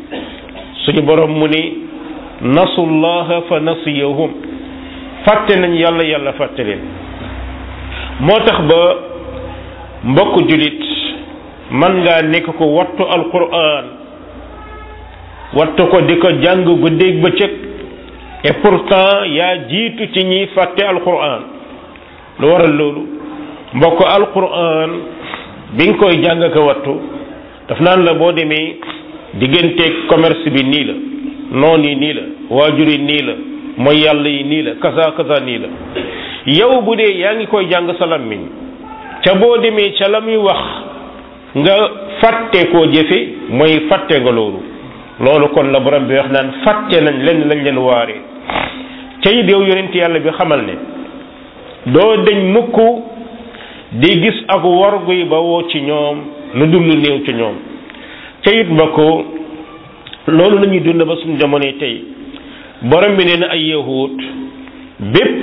suñu borom mu ni nasullaha fa nasiyahum fàtte nañ yàlla yàlla fàtte leen moo tax ba mbokk julit man ngaa nekk ko wattu alquran wattu ko di ko jàng guddeeg bëccëg et pourtant yaa jiitu ci ñiy fàtte alquran lu waral loolu mbokk alquran bi nga koy jàng ko wattu daf naan la boo demee digganteeg commerce bi nii la noon yi nii la waajur yi nii la mooy yàlla yi nii la kaza kaza nii la yow bu dee yaa ngi koy jàng sa làmmiñ ca boo demee ca la muy wax nga fàtte koo jëfe mooy fàtte nga loolu kon la borom bi wax naan fàtte nañ leen lañ leen waaree ca it yow yonent yàlla bi xamal ne doo dañ mukk di gis ak worgu yi ba woo ci ñoom lu dul lu néew ci ñoom ca it mbokk loolu la ñuy dund ba suñu jamono tey borom bi nee na ay yahud bépp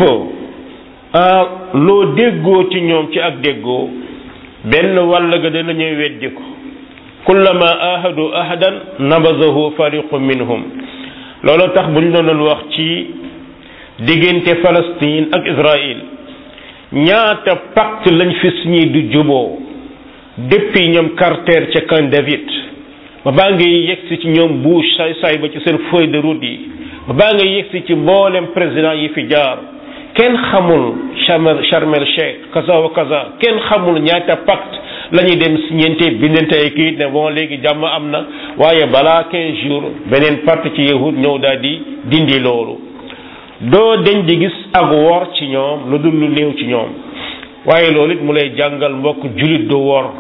loo déggoo ci ñoom ci ak déggoo benn wàll ga dana ñuy weddi ko kullama ahadu ahadan nabazahu fariqu minhum loolu tax bu ñu doon wax ci diggante Palestine ak Israël ñaata pacte lañ fi signé du juboo depuis ñoom Carter ca Camp David ba baa ngay yegsi ci ñoom Bush saay ba ci seen feuille de route yi ba baa ngay yegsi ci mboolem président yi fi jaar kenn xamul Sharm el Sheikh kaza wa kaza kenn xamul ñaata pacte la ñuy dem signente bindante ay kayit ne bon léegi jàmm am na waaye balaa 15 jours beneen parti ci yahud ñëw daal di dindi loolu doo deñ di gis ak wor ci ñoom lu dul lu néew ci ñoom waaye loolu it mu lay jàngal mbokk julit du wor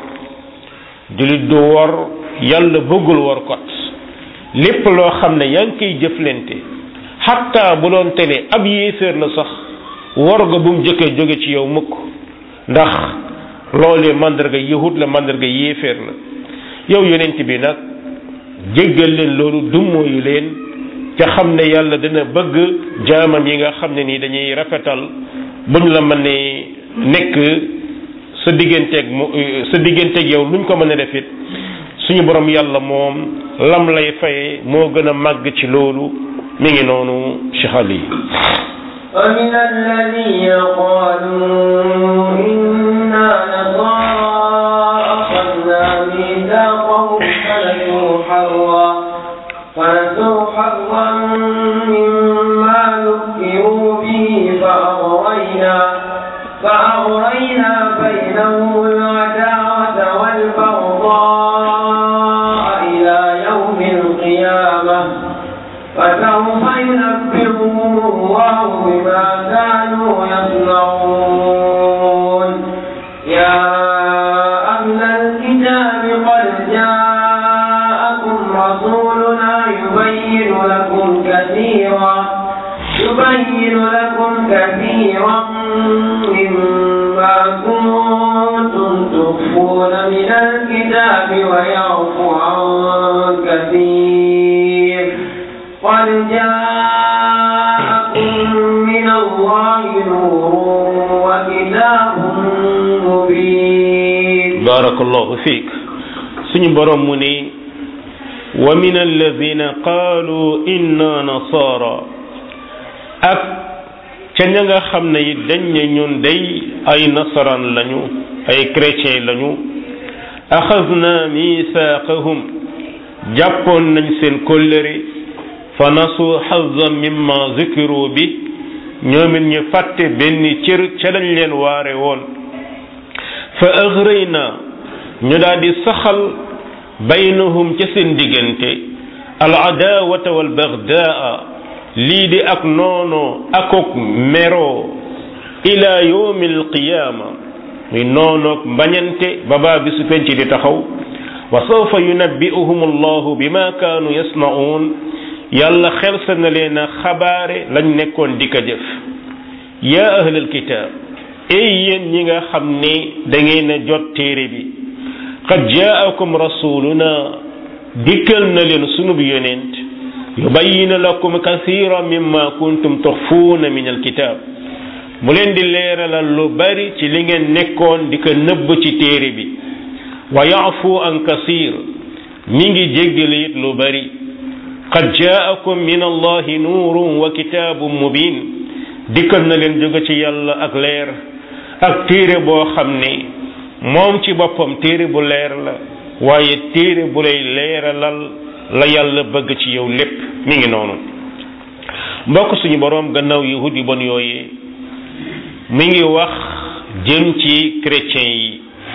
yàlla bëggul wor kot lépp loo xam ne yaa ngi koy jëflante xatta bu doon tele ab yéeféer la sax wor ga bu mu jëkkee jóge ci yow mukk ndax loolee mandarga yahud la mandarga yéeféer la yow yonent bi nag jéggal leen loolu dummóoyu leen te xam ne yàlla dana bëgg jaamam yi nga xam ne nii dañuy rafetal buñ la mën ne nekk sa digganteeg yow luñ ko mën a def it suñu borom yàlla moom lam lay faye moo gën a màgg ci loolu mi ngi noonu Cheikh Ali. ومن الذين قالوا إنا نصارى أخذنا ميثاقهم فنسوا حظا مما ذكروا به فأغرينا بينهم العداوة والبغضاء إلى يوم القيامة فسوف ينبئهم الله بما كانوا يصنعون يا أهل الكتاب قد جاءكم رسولنا يبين لكم كثيرا مما كنتم تخفون من الكتاب ويعفو عن كثير قد جاءكم من الله نور وكتاب مبين بارك الله فيك سني بروم مني ومن الذين قالوا إنا نصارى ak ca ña nga xam ne it dañ ne ñun day ay nasaraan lañu ay chrétien lañu axazna misaaqahum jàppoon nañ seen kóllëre fa nasu xazan mimma zikiru bi ñoomit ñu fàtte benn cër ca lañ leen waare woon fa agrayna ñu daal di saxal baynahum ca seen diggante al adawata wal bagdaa lii di ak noono akok mero ila yawmi alqiyama muy noonoog mbañante ba baa bisu penc di taxaw wa sawfa yunabbi'uhum allahu bima kaanu yasna'un yàlla xelsa na leen a xabaare lañ nekkoon di ko jëf yaa ahlal kitaab ay yéen ñi nga xam ne da ngeen a jot téere bi qad jaa'akum rasuluna dikkal na leen sunub yonent yubayyinu lakum kathiran mimma kuntum tukhfuuna min alkitab mu leen di leeralal lu bari ci li ngeen nekkoon di ko nëbb ci téere bi wa ya'fu an kathir mi ngi jéggale it lu bari qad jaakum min allahi nuurun wa kitaabun mubin dikkal na leen jóge ci yàlla ak leer ak téere boo xam ne moom ci boppam téere bu leer la waaye téere bu lay leeralal la yàlla bëgg ci yow lépp mi ngi noonu mbokk suñu boroom gannaaw yahud yu bon yooyee mi ngi wax jëm ci chrétien yi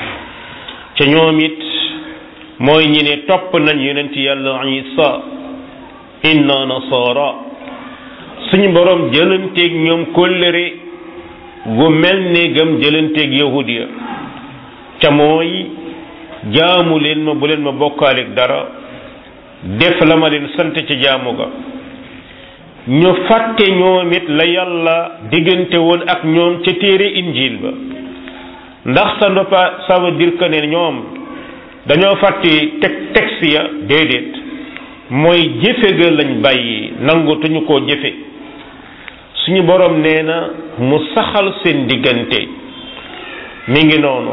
ca ñoom it mooy ñi ne topp nañ yonent yàlla Isa inna nasara suñu boroom jëlanteeg ñoom kóllëre gu mel ne gëm jëlanteeg yahud ya ca mooy jaamu leen ma bu leen ma bokkaaleeg dara def la ma leen sant ci jaamu ga ñu fàtte ñoom it la yàlla diggante woon ak ñoom ca téere injil ba ndax ça veut dire que ne ñoom dañoo fàtte texte ya déedéet mooy jëfe ga lañ bàyyi nangutuñu koo jëfe suñu borom nee na mu saxal seen diggante mi ngi noonu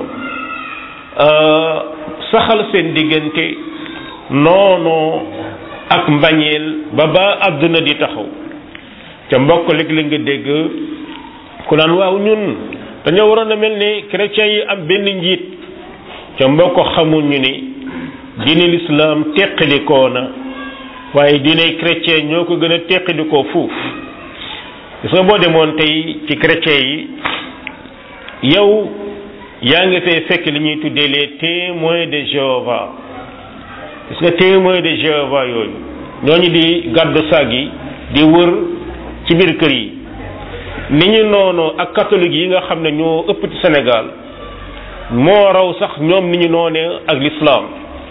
saxal seen diggante noonoo ak mbañeel ba àdduna di taxaw ca mbokk léeg-léeg nga dégg ku naan waaw ñun dañoo waroon a mel ni chrétiens yi am benn njiit ca mbokk xamuñu ni diine lislaam teqalikoo na waaye diine chrétien ñoo ko gën a teqalikoo fuuf gis nga boo demoon tey ci chrétien yi yow yaa ngi fay fekk li ñuy tuddee les témoins de Jéhovah gis nga témoins de Jéhovah yooyu ñooñu di gàddu sag yi di wër ci biir kër yi ni ñu noonoo ak catholique yi nga xam ne ñoo ëpp ci Sénégal moo raw sax ñoom ni ñu noonee ak l'islam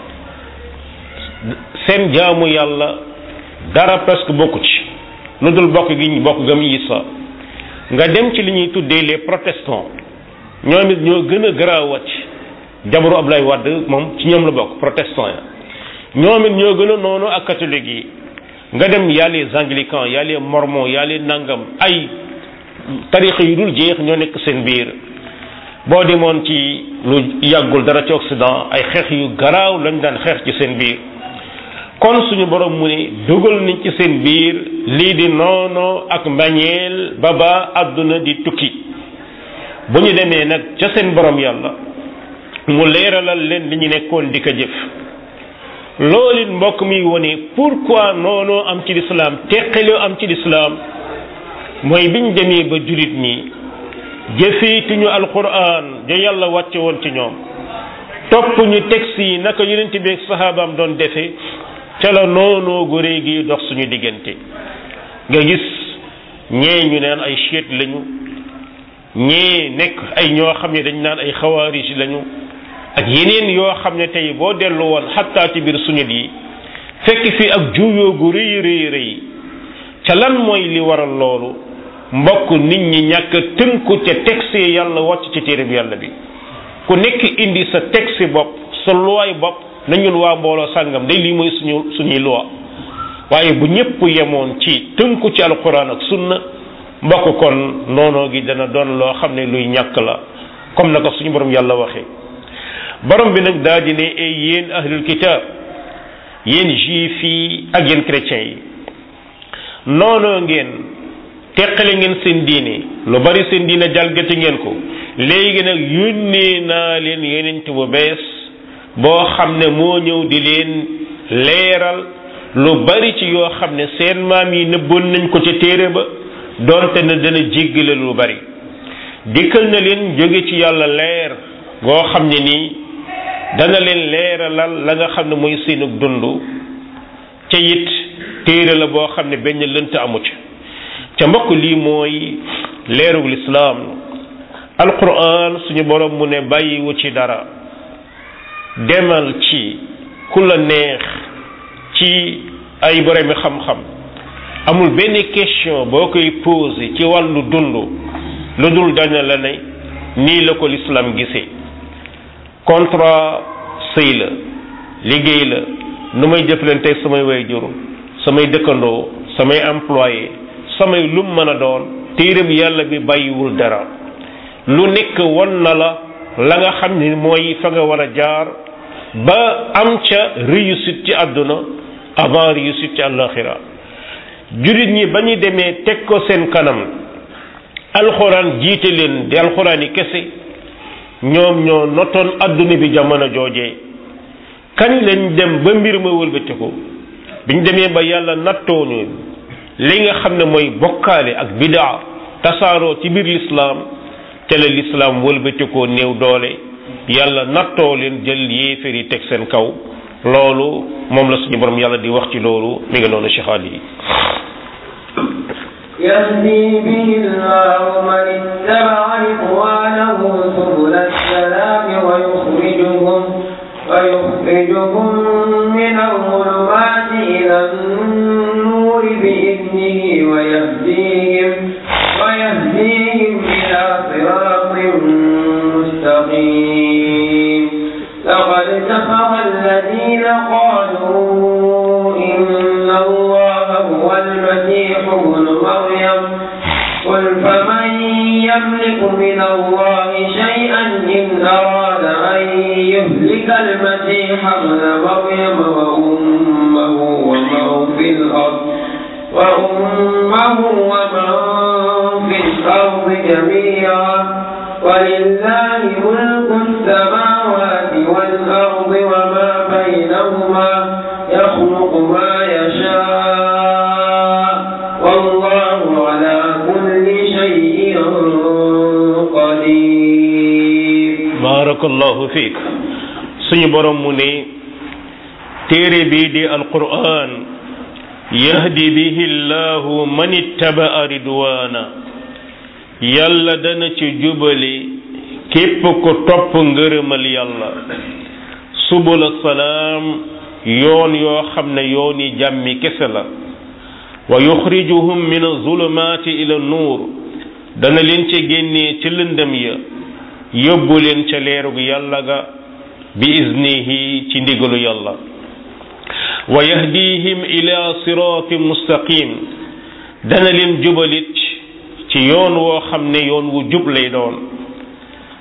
seen jaamu yàlla dara presque bokku ci lu dul bokk gi ñu bokk gëm Isa nga dem ci li ñuy tuddee les protestants ñoom it ñoo gën a garaawat jabaru Abdoulaye Wade moom ci ñoom la bokk protestant ya ñoom it ñoo gën a noonu ak catholique yi nga dem y a les anglicans y a les mormons y a les nangam ay tarixa yu dul jeex ñoo nekk seen biir boo demoon ci lu yàggul dara ci Occident ay xeex yu garaaw lañ daan xeex ci seen biir kon suñu borom mu ne dugal nañ ci seen biir lii di noonoo ak mbañeel ba àdduna di tukki bu ñu demee nag ca seen borom yàlla mu leeralal leen li ñu nekkoon di ko jëf loolu it mbokk mi wone pourquoi noonoo am ci lislaam teqaloo am ci lislaam mooy biñ demee ba julit ñi jëfeetuñu alquran ja yàlla wàcce woon ci ñoom topp ñu texte yi naka yonent bi ak sahabaam doon defe ca la noonoo gu réy gi dox suñu diggante nga gis ñee ñu naan ay chiite lañu ñee nekk ay ñoo xam ne dañ naan ay xawaarij lañu ak yeneen yoo xam ne tey boo dellu woon xattaa ci biir suñu yi fekk fi ak juuyoo gu rëy ca lan mooy li waral loolu mbokk nit ñi ñàkk tënku ca texte yàlla wàcc ci téere bi yàlla bi ku nekk indi sa texte bopp sa loi bopp nañun waa mbooloo sàngam day lii mooy suñuy loi waaye bu ñëpp yemoon ci tënku ci alquran ak sunna mbokk kon noonoo gi dana doon loo xam ne luy ñàkk la comme na ko suñu borom yàlla waxee borom bi nag daal di ne ay yéen ahlul kitab yéen juif yi ak yéen chrétiens yi noonoo ngeen teqale ngeen seen diine lu bari seen diine jalgati ngeen ko léegi nag yónnee naa leen yonent bu bees boo xam ne moo ñëw di leen leeral lu bari ci yoo xam ne seen maam yi nëbboon nañ ko ca téere ba doonte ne dana jéggale lu bari dikkal na leen jóge ci yàlla leer goo xam ne nii dana leen leeralal la nga xam ne mooy seenug dund ca it téere la boo xam ne benn lënt amu ci ca mbokk lii mooy leerug lislaam alquran suñu borom mu ne bàyyiwu ci dara demal ci ku la neex ci ay boromi xam-xam amul benn question boo koy posé ci wàllu dund lu dul dana la ne nii la ko lislaam gisee contrat sëy la liggéey la nu may jëflante samay waajur samay dëkkandoo samay employé samay lum mën a doon téereb yàlla bi bàyyiwul dara lu nekk won na la nga xam ne mooy fa nga war a jaar ba am ca réussite ci àdduna avant réussite ci àllaxira jullit ñi ba ñu demee teg ko seen kanam alxuraan jiite leen di alxuraan yi kese ñoom ñoo notoon àdduna bi jamono joojee kañ lañ dem ba mbir ma wëlbatiku biñ demee ba yàlla nattooñu li nga xam ne mooy bokkaale ak bidaa tasaaroo ci biir lislaam ca la lislaam wëlbatikoo néew doole yàlla nattoo leen jël yéeféer yi teg seen kaw loolu moom la suñu borom yàlla di wax ci loolu mi nga noonu Cheikh Ali يهدي به الله من اتبع رضوانه سبل السلام ويخرجهم من الظلمات إلى النور بإذنه ويهديهم إلى صراط مستقيم لقد كفر الذين قالوا إن الله هو المسيح ابن مريم قل فمن يملك من الله شيئا إن أراد أن يهلك المسيح ابن مريم وأمه ومن في الأرض جميعا ولله ملك السماوات والأرض وما بينهما يخلق ما يشاء والله على كل شيء قدير بارك الله فيك suñu borom mu ne téere bii di alquran yahdi bihi llahu man ittaba'a ridwana yàlla dana ci jubali képp ko topp ngërëmal yàlla subula salaam yoon yoo xam ne yooni jàmmi kese la wa yuxrijuhum min azulumaati ila nuur dana leen ci génnee ci lëndëm ya yóbbu leen ca leerug yàlla ga bi iznihi ci ndigalu yàlla wa yahdihim ila siraatin mustaqim dana leen jubalit ci yoon woo xam ne yoon wu jub lay doon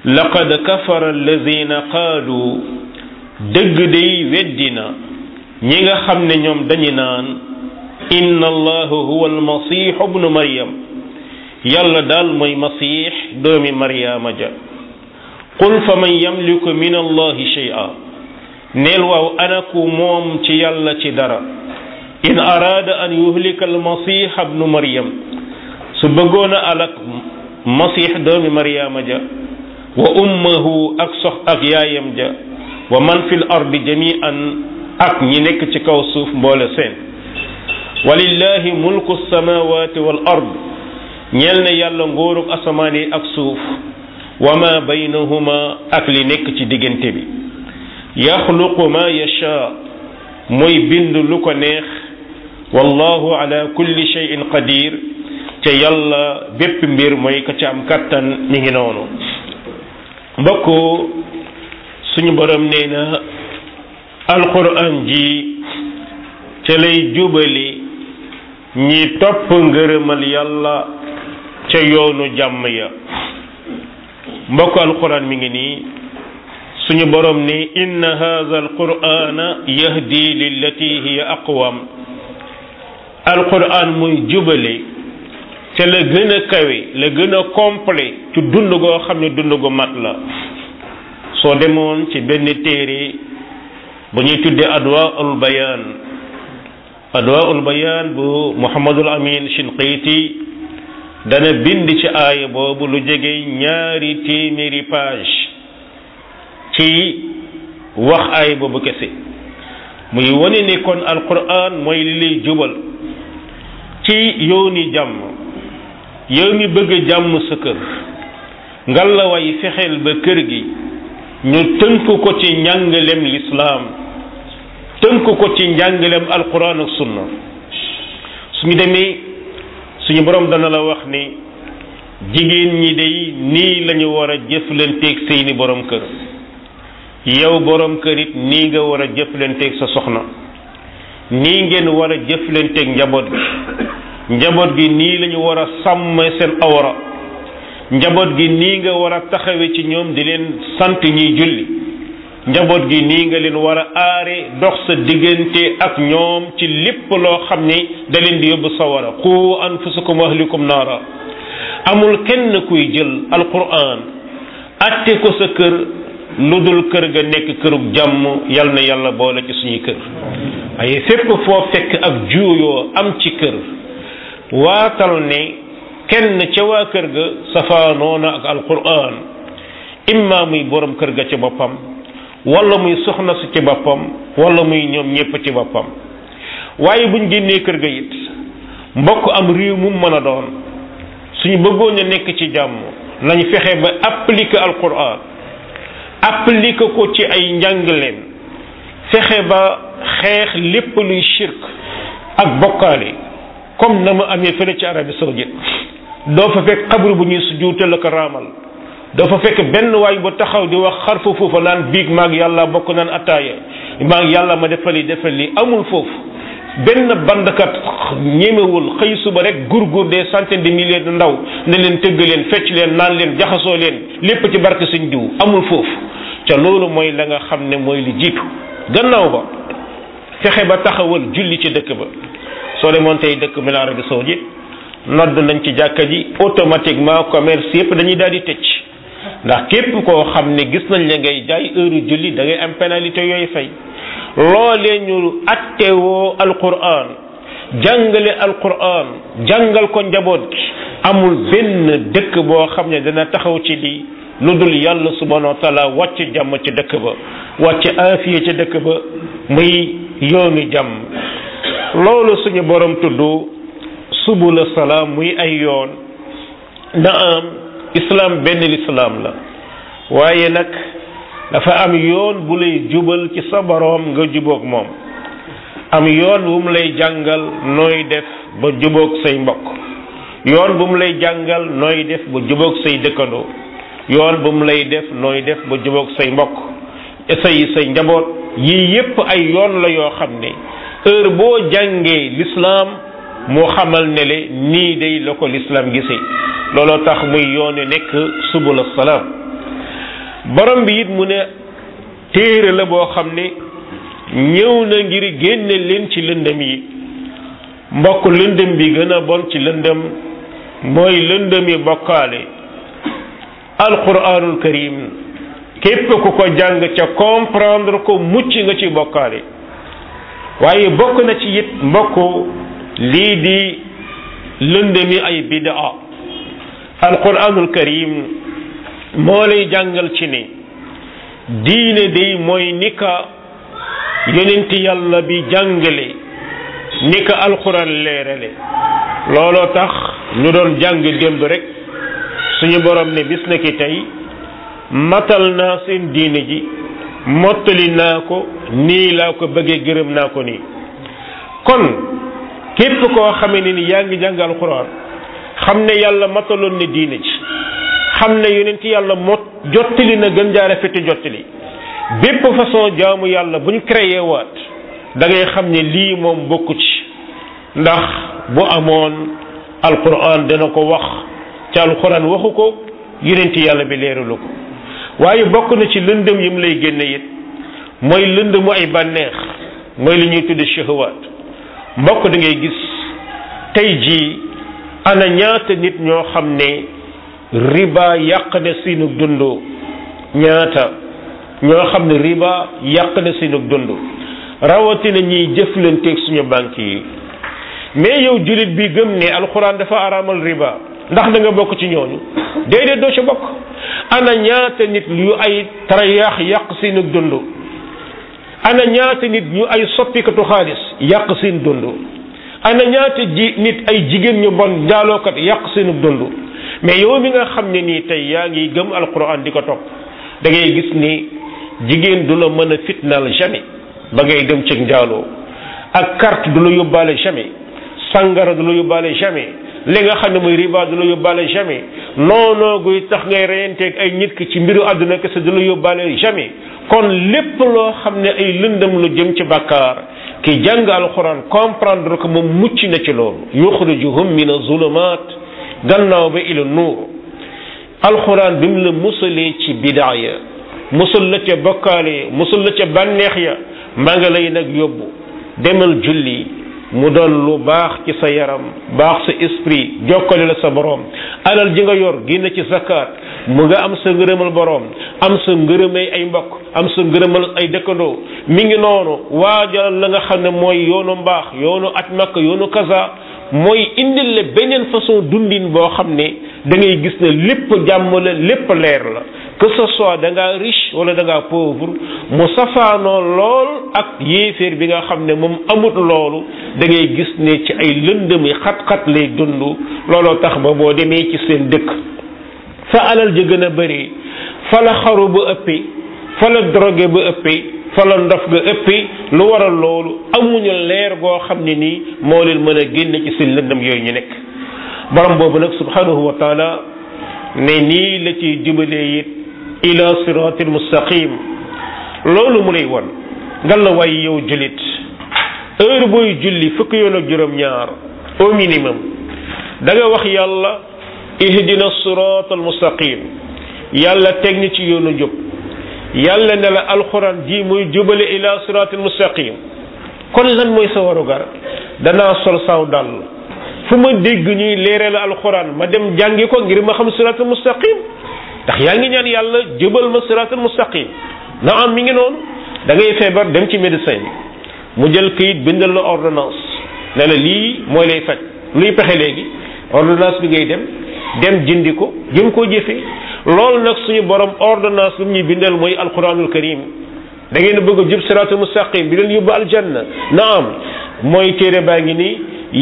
laqad kafara alladina qaalu dëgg day weddina ñi nga xam ne ñoom dañu naan inna allahu huwa almasih ibnu maryam yàlla daal mooy masih doomi maryaama ja qul fa man yamliku min allahi shay'a neel waaw anaku moom ci yàlla ci dara in araada an yuhlika almasih ibnu maryam su bëggoon a alak masih doomi maryaama ja wa ummahu ak yaayam ja wa man fil ardi jami'an ak ñi nekk ci kaw suuf mboole seen walillahi mulku samawati wal ard ñeel na yàlla nguurug asamaan yi ak suuf wa ma baynahuma ak li nekk ci diggante bi yaxluqu ma yasha mooy bind lu ko neex wallahu ala kulli shay'in qadir te yàlla bépp mbir mooy ka ci am kattan mi ngi noonu mbokk suñu borom nee na alquran ji ca lay jubali ñi topp ngërëmal yàlla ca yoonu jàmm ya mbokk alquran mi ngi nii suñu borom ni inna hadha alqur'ana yahdi lillati hiya aqwam alquran muy jubale ca la gën a kawe la gën a complet ci dund goo xam ne dund gu mat la soo demoon ci benn téere bu ñuy tuddee adwaa'ul bayaan bu Muhammadul Amin Shinqiti dana bind ci aaya boobu lu jege 200 page ci wax aaya boobu kese muy wane ni kon alquran mooy li lay jubal ci yooni jàmm yow mi bëgg jàmm sa kër ngalla way fexeel ba kër gi ñu tënk ko ci njàngalem lislaam tënk ko ci njàngalem alquran ak sunna suñu demee suñu borom dana la wax ni jigéen ñi day nii lañu war a jëflanteeg seeni borom kër yow borom kër it nii nga war a jëflanteeg sa soxna nii ngeen war a jëflanteeg njaboot gi nii lañu war a sàmm seen awra njaboot gi nii nga war a taxawe ci ñoom di leen sant ñiy julli njaboot gi nii nga leen war a aare dox sa diggante ak ñoom ci lépp loo xam ni da leen di yóbbu sawara qu anfusakum wa ahlikum naara amul kenn kuy jël alquran atte ko sa kër lu dul kër ga nekk kërug jàmm yal na yàlla boole ci suñuy kër ay fépp foo fekk ak juuyoo am ci kër waatal ne kenn ca waa kër ga safaanoona ak alquran imma muy borom kër ga ci boppam wala muy soxna su ci boppam wala muy ñoom ñépp ci boppam waaye buñ génnee kër ga it mbokk am réew mu mën a doon suñu bëggoon a nekk ci jàmm nañ fexe ba appliquer alquran appliquer ko ci ay njàngaleem fexe ba xeex lépp luy shirk ak bokkaale comme na mu amee fële ci Arabie Saoudite doo fa fekk xabru bu ñuy sujjuutal la ko raamal doo fa fekk benn waay bu taxaw di wax xarfu foofa naan biig maag yàlla bokk naan attaaya maag yàlla ma defal li amul foofu benn bandkat ñemewul xëy suba rek gurgur des centaines de milliers de ndaw ne leen tëgg leen fecc leen naan leen jaxasoo leen lépp ci barke suñ diw amul foofu ca loolu mooy la nga xam ne mooy li jiitu gannaaw ba fexe ba taxawal julli ci dëkk ba soo demoon tey dëkk bi la Arabie Saoudite nodd nañ ci jàkka ji automatiquement commerce yëpp dañuy daal di tëj ndax képp koo xam ne gis nañ la ngay jaay heure julli da ngay am pénalité yooyu fay loolee ñu attewoo alquran jàngale alquran jàngal ko njaboot gi amul benn dëkk boo xam ne dana taxaw ci lii lu dul yàlla subhanahu wa taala wàcc jàmm ci dëkk ba wàcc aafiya ci dëkk ba muy yoonu jàmm loolu suñu borom tudd subul salaam muy ay yoon na am islam benn lislaam la waaye nag dafa am yoon bu lay jubal ci sa boroom nga jubóog moom am yoon bu mu lay jàngal nooy def ba jubóog say mbokk yoon bu mu lay jàngal nooy def ba jubóog say dëkkandoo yoon bu mu lay def nooy def ba jubóog say mbokk say njaboot yii yépp ay yoon la yoo xam ne heure boo jàngee l'islam moo xamal ne le nii day la ko l'islam gisee looloo tax muy yoonu nekk subul salaam borom bi it mu ne téere la boo xam ne ñëw na ngir génne leen ci lëndëm yi mbokk lëndëm bi gën a bon ci lëndëm mooy lëndëm yi bokkaale alquranul karim képp ku ko jàng ca comprendre ko mucc nga ci bokkaale waaye bokk na ci it mbokk lii di lëndëmi ay bidaa alquranul karim moo lay jàngal ci ne diine day mooy ni ka yonent yàlla bi jàngale ni ka alquran leerale looloo tax ñu doon jàng démb rek suñu borom ne bis na ki tey matal naa seen diine ji mottali naa ko nii laa ko bëggee gërëm naa ko nii kon képp koo xamee ne ni yaa ngi jàng alquran xam ne yàlla mataloon ne diine ji xam ne yonent yàlla jottali na gën jaare fete jottali bépp façon jaamu yàlla buñ créé waat da ngay xam ne lii moom bokku ci ndax bu amoon alquran dana ko wax ci alquran waxu ko yonent yàlla bi leeralu ko waaye bokk na ci lëndëm yi mu lay génne it mooy lëndëmu ay bànneex mooy li ñuy tudde shahawaat mbokk da ngay gis tey jii ana ñaata nit ñoo xam ne riba yàq na seenu dund ñaata ñoo xam ne riba yàq na seenu dund rawatina ñiy jëflanteeg suñu banque yi mais yow jullit bi gëm ne alxuraan dafa araamal riba ndax da nga bokk ci ñooñu déedéet doo ci bokk ana ñaata nit yu ay tarayaax yàq seenu dund ana ñaata nit ñu ay soppikatu xaalis yàq seen dund ana ñaata nit ay jigéen ñu bon njaalookat yàq seenu dund mais yow mi nga xam ne nii tey yaa ngi gëm alquran di ko topp da ngay gis ni jigéen du la mën a fitnaal jamais ba ngay dem ci njaaloo ak carte du la yóbbaale jamais sangara du la yóbbaale jamais li nga xam ne muy riba du la yóbbaale jamais noonoo guy tax ngay reyanteeg ay nit ki ci mbiru àdduna kese du la yóbbaale jamais kon lépp loo xam ne ay lëndëm lu jëm ci bàkkaar ki jàng alquran comprendre que moom mucc na ci loolu yuxrijuhum min azulumat gannaaw ba ila nuur alquran bi mu la musalee ci bidaa ya musal la ca bokkaale musal la ca bànneex ya maa nga lay nag yóbbu demal julli mu doon lu baax ci sa yaram baax sa esprit jokkale la sa borom alal ji nga yor génn ci zakat mu nga am sa ngërëmal borom am sa ngërëmay ay mbokk am sa ngërëmal ay dëkkandoo mi ngi noonu waajal la nga xam ne mooy yoonu mbaax yoonu aj makka yoonu kaza mooy indil la beneen façon dundin boo xam ne da ngay gis ne lépp jàmm la lépp leer la que ce soit da ngaa riche wala da ngaa pauvre mu safaanoo lool ak yéeféer bi nga xam ne moom amut loolu da ngay gis ne ci ay lëndëm yi xat-xat lay dund looloo tax ba boo demee ci seen dëkk fa alal ji gën a bëri fa la xaru ba ëppi fa la drogue ba ëppi fa la ndof ga ëppi lu waral loolu amuñu leer goo xam ne nii moo leen mën a génn ci seen lëndëm yooyu ñu nekk borom boobu nag subhanahu wa taala ne nii la ciy jubalee it ila siratil mustaqim loolu mu lay won ngal la way yow jullit heure booy julli fukki yoon ak juróom-ñaar au minimum da nga wax yàlla ihdina siratal mustaqim yàlla teg ñu ci yoonu jub yàlla ne la alquran ji muy jubale ila siratil mustaqim kon lan mooy sa warugar danaa sol saw dal fu ma dégg ñuy leeral alquran ma dem jàngi ko ngir ma xam siratal mustaqim ndax yaa ngi ñaan yàlla jubal ma siratal mustaqim na am mi ngi noonu da ngay feebar dem ci médecin bi mu jël këyit bindal la ordonnance ne la lii mooy lay faj luy pexe léegi ordonnance bi ngay dem jëndi ko jëm koo jëfe loolu nag suñu borom ordonnance bi mu ñuy bindal mooy alquranul karim da ngeen bëgg a jub siratal mustaqim bi leen yóbbu aljanna naam mooy téere baa ngi nii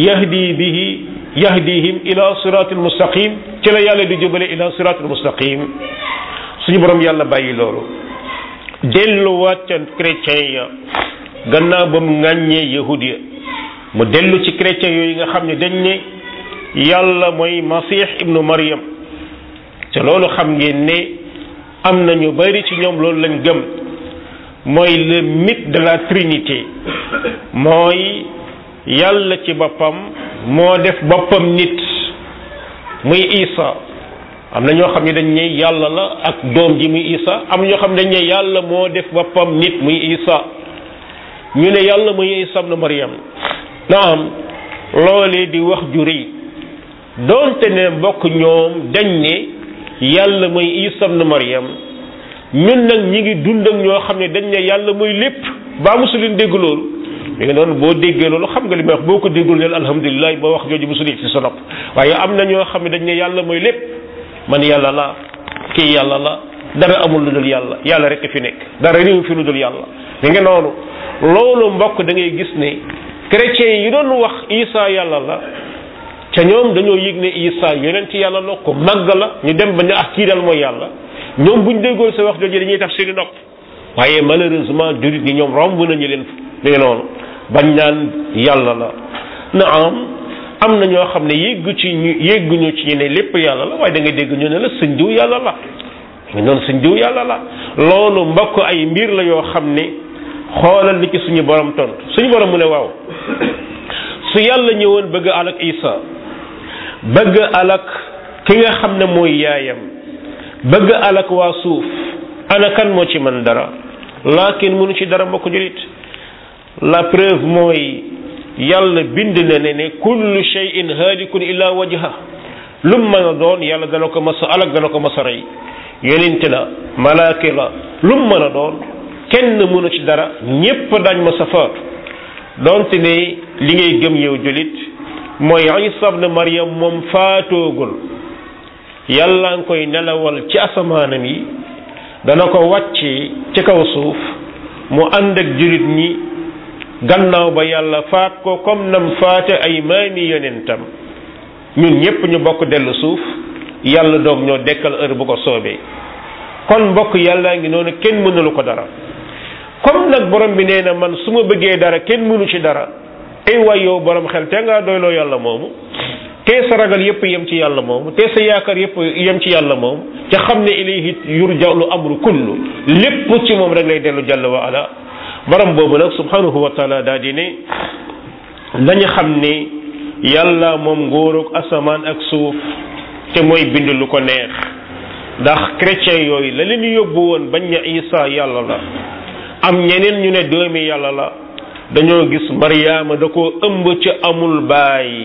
yahdihim ila siratil mustaqim ci la yàlla di jubale ila siratil mustaqim suñu borom yàlla bàyyi loolu delluwaat ca chrétien ya gannaaw ba mu ŋàññee yahud ya mu dellu ci chrétien yooyu nga xam ne dañ ne yàlla mooy masih ibnu maryam te loolu xam ngeen ne am na ñu bari ci ñoom loolu lañ gëm mooy le mythe de la trinité mooy yàlla ci boppam moo def boppam nit muy isa am na ñoo xam ne dañ ne yàlla la ak doom ji muy Isa am ñoo xam ne dañ ne yàlla moo def boppam nit muy Isa ñu ne yàlla muy Isa ibn Maryam naam loolee di wax ju rëy doonte ne mbokk ñoom dañ ne yàlla muy Isa ibn Maryam ñun nag ñi ngi dund ak ñoo xam ne dañ ne yàlla muy lépp baa musulin dégg loolu mi ngi noonu boo déggee loolu xam nga li may wax boo ko déggul neel alhamdulilah ba wax jooju musul ci sa nopp waaye am na ñoo xam ne dañ ne yàlla mooy lépp man yàlla la kii yàlla la dara amul lu dul yàlla yàlla rek fi nekk dara réew fi lu dul yàlla mi ngi noonu loolu mbokk da ngay gis ne chrétiens yi doon wax Isa yàlla la ca ñoom dañoo yëg ne Isa yonent yàlla la ko màgg la ñu dem ba ne kii dal mooy yàlla ñoom buñ déggool sa wax jooju dañuy tax seeni nopp waaye malheureusement jurit ñi ñoom romb nañu leen mi ngi noonu bañ naan yàlla la na am na ñoo xam ne yégguñu ci ñu ne lépp yàlla la waaye da ngay dégg ñu ne la sëñ diw yàlla la ñu noonu sëñ diw yàlla la loolu mbokk ay mbir la yoo xam ne xoolal li ci suñu borom tontu suñu borom mu ne waaw su yàlla ñëwoon bëgg alak Isa bëgg alak ki nga xam ne mooy yaayam bëgg alak waa suuf ana kan moo ci mën dara laakin mënu ci dara mbokk julit la preuve mooy yàlla bind na ne kullu shay'in halikun illa wajha lum mën a doon yàlla dana ko mas a alak dana ko mas a rey yonent la malaake la lum mën a doon kenn mënu ci dara ñépp dañ ma sa faatu donte ne li ngay gëm yow julit mooy Isa ibn Maryam moom faatoogul yàlla nga koy nelawal ci asamaanam yi dana ko wàcce ci kaw suuf mu ànd ak julit ñi gannaaw ba yàlla faat ko comme nam faate ay maami yonentam ñun ñépp ñu bokk dellu suuf yàlla doog ñoo dekkal heure bu ko soobee kon mbokk yàllaa ngi noonu kenn mënulu ko dara comme nag borom bi nee na man su ma bëggee dara kenn mënu ci dara ay waay yow borom xel te ngaa doyloo yàlla moomu te sa ragal yépp yem ci yàlla moomu te sa yaakaar yépp yem ci yàlla moomu te xam ne ilayhi yurja'u amru kullu lépp ci moom rek lay dellu jàll wa ala borom boobu nag subhanahu wa taala daa di ne nañu xam ne yàlla moom nguurug asamaan ak suuf te mooy bind lu ko neex ndax chrétien yooyu la leen yóbbu woon bañ ne Isa yàlla la am ñeneen ñu ne doomi yàlla la dañoo gis Maryaama da koo ëmb ci amul baay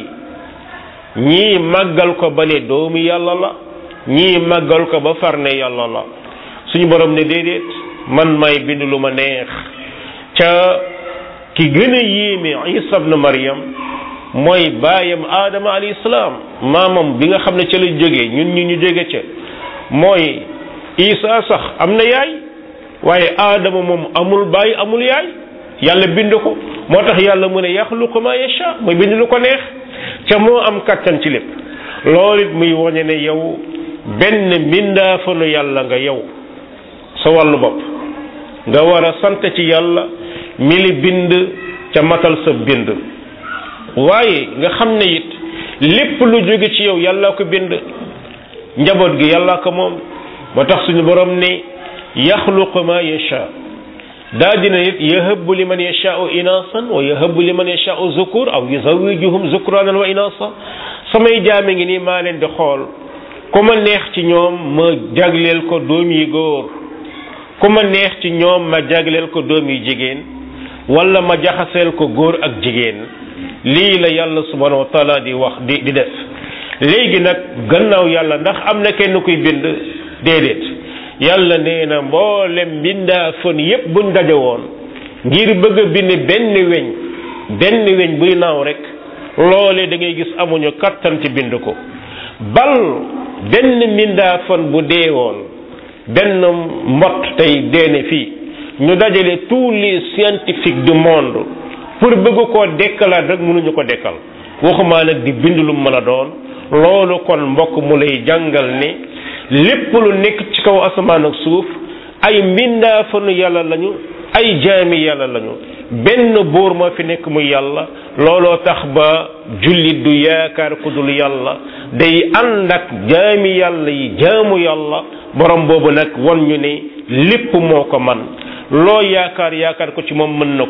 ñii màggal ko ba ne doomi yàlla la ñii màggal ko ba far ne yàlla la suñu borom ne déedéet man may bind lu ma neex ca ki gën a yéeme Isa ibn Maryam mooy baayam Adama alayhi salaam maamam bi nga xam ne ca la jógee ñun ñu jóge ca mooy Isa sax am na yaay waaye Adama moom amul baay amul yaay yàlla bind ko moo tax yàlla mu ne yaxluqu ma yasha mooy bind lu ko neex ca moo am kattan ci lépp loolu it muy woñe ne yow benn mbindaafanu yàlla nga yow sa wàllu bopp nga war a sant ci yàlla mi li bind ca matal sa bind waaye nga xam ne it lépp lu jóge ci yow yàlla ko bind njaboot gi yàlla ko moom moo tax suñu borom ne yaxluqu ma yasha daa dina it yahabbu liman yashaa'u inaasan wa yahabbu liman yashaa'u zukur aw yuzawwijuhum zukraanan wa inaasa samay jaame ngi nii maa leen di xool ku ma neex ci ñoom ma jagleel ko doom yi góor ku ma neex ci ñoom ma jagleel ko doom yi jigéen wala ma jaxaseel ko góor ak jigéen lii la yàlla subhanahu wa taala di wax di def léegi nag gannaaw yàlla ndax am na kenn kuy bind déedéet yàlla nee na mboolem mbindaa fon yépp buñ daje woon ngir bëgg a bind benn weñ buy naaw rek loole da ngay gis amuñu kattan ci bind ko bal benn mbindaa fon bu dee woon benn mbott tey deene fii ñu dajale tous les scientifiques du monde pour bëgg koo dekkalaat rek mënuñu ko dekkal waxumaa nag di bind lu mën a doon loolu kon mbokk mu lay jàngal ne lépp lu nekk ci kaw asamaan ak suuf ay mbindaafanu yàlla lañu ay jaami yàlla lañu benn buur moo fi nekk muy yàlla looloo tax ba jullit du yaakaar ku dul yàlla day ànd ak jaami yàlla yi jaamu yàlla borom boobu nag won ñu ne lépp moo ko man loo yaakaar ko ci moom mën na ko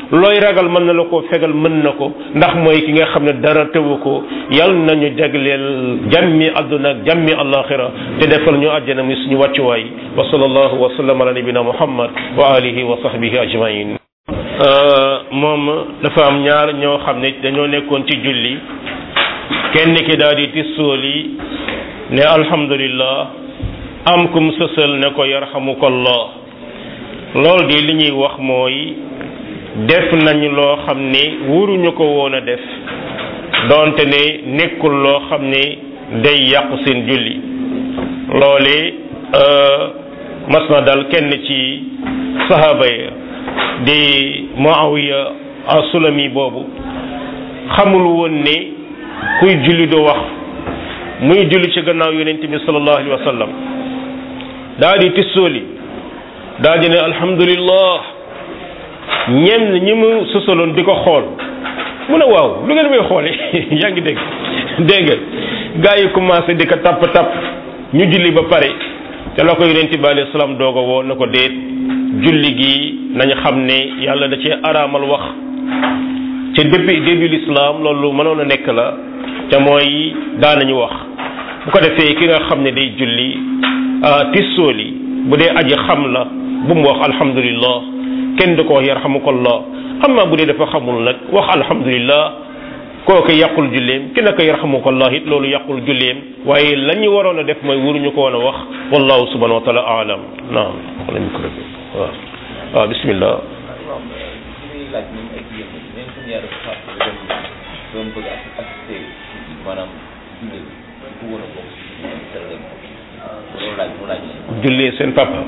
looy ragal mën na la koo fegal mën na ko ndax mooy ki nga xam ne dara tewu ko yal nañu jagleel jàmmi àdduna ak jàmmi alaxira te defal ñu àjjana mi suñu wàccuwaay wa sallallahu wa sallam ala nabina muhammad wa alihi wa sahbihi ajmain moom dafa am ñaar ñoo xam ne dañoo nekkoon ci julli kenn ki daal di tissooli ne alhamdulillah am kum sësal ne ko yarhamukallah loolu di li ñuy wax mooy def nañ loo xam ne wuruñu ko woon a def doonte ne nekkul loo xam ne day yàq seen julli loole mas na dal kenn ci sahaba ya di Muawiya as-Sulami boobu xamul woon ne kuy julli du wax muy julli ci gannaaw yonent bi sallallahu alayhi wa sallam daa di tissooli daa di ne alhamdulillah ñi mu sosaloon di ko xool mu ne waaw lu ngeen may xoole yaa ngi dégg gaa yi commencé di ko tapp ñu julli ba pare te la ko yonent bi alayhi salaam dooga woo na ko déet julli gi nañu xam ne yàlla da cee araamal wax ca début l'islam loolu mënoon a nekk la te mooy daanañu wax bu ko defee ki nga xam ne day julli tissooli bu dee aji xam la bu mu wax alhamdulillah kenn du ko wax yarhamukallah amma bu dee dafa xamul nag wax alhamdulillah kooku yàqul julleem ki naka yarhamukallah it loolu yàqul julleem waaye la ñu waroon a def mooy waruñu ko woon a wax wallahu subhanahu wa taala aalam naam wala micro bi waaw bismillah jullee seen papa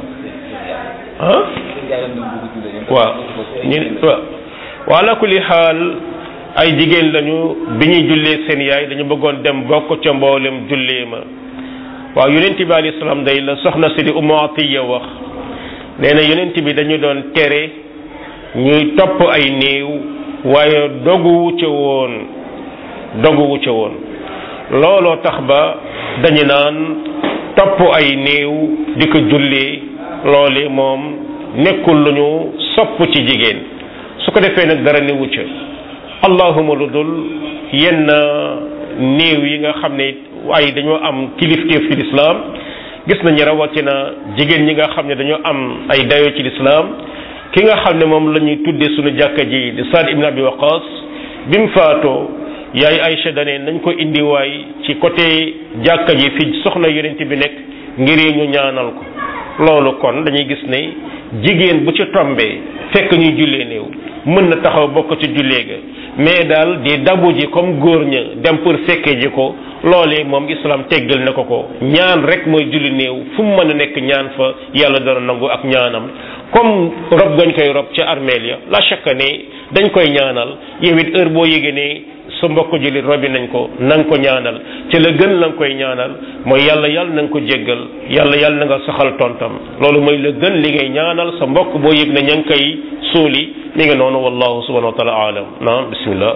waaw wa ala kulli xaal ay jigéen lañu bi ñuy jullee seen yaay dañu bëggoon dem bokk ca mboolem jullee ma waaw yonent bi alayhi salaam day la soxna si di Ummu Atiya wax nee na yonent bi dañu doon tere ñuy topp ay néew waaye doguwu ca woon looloo tax ba dañu naan topp ay néew di ko jullee loole moom nekkul lu ñu sopp ci jigéen su ko defee nag dara newu ca allahuma lu dul yenn néew yi nga xam ne ay dañoo am kilifteef ci lislaam gis nañu rawatina jigéen ñi nga xam ne dañoo am ay dayo ci lislaam ki nga xam ne moom la ñuy tuddee suñu jàkka ji di Saad ibn Abi Waqas bi mu faatoo yaay Aïcha dane nañ ko indiwaay ci côté jàkka ji fi soxna yonent bi nekk ngir ñu ñaanal ko loolu kon dañuy gis ne jigéen bu ci tombee fekk ñuy jullee néew mën na taxaw bokk ci jullee ga mais daal di dabu ji comme góor ña dem pour fekkee ji ko loolee moom islam teggal na ko ñaan rek mooy julli néew fu mu mën a nekk ñaan fa yàlla dana nangu ak ñaanam comme rob gañ koy rob ca armeel ya la chaque ne dañ koy ñaanal yow it heure boo yégée ne sa mbokk jullit robi nañ ko na nga ko ñaanal ci la gën la nga koy ñaanal mooy yàlla na nga ko jéggal yàlla na nga saxal tontam loolu mooy la gën li ngay ñaanal sa mbokk boo yëg ne ña ngi koy suuli mi ngi noonu wallahu subhanahu wa taala alam naam bismillah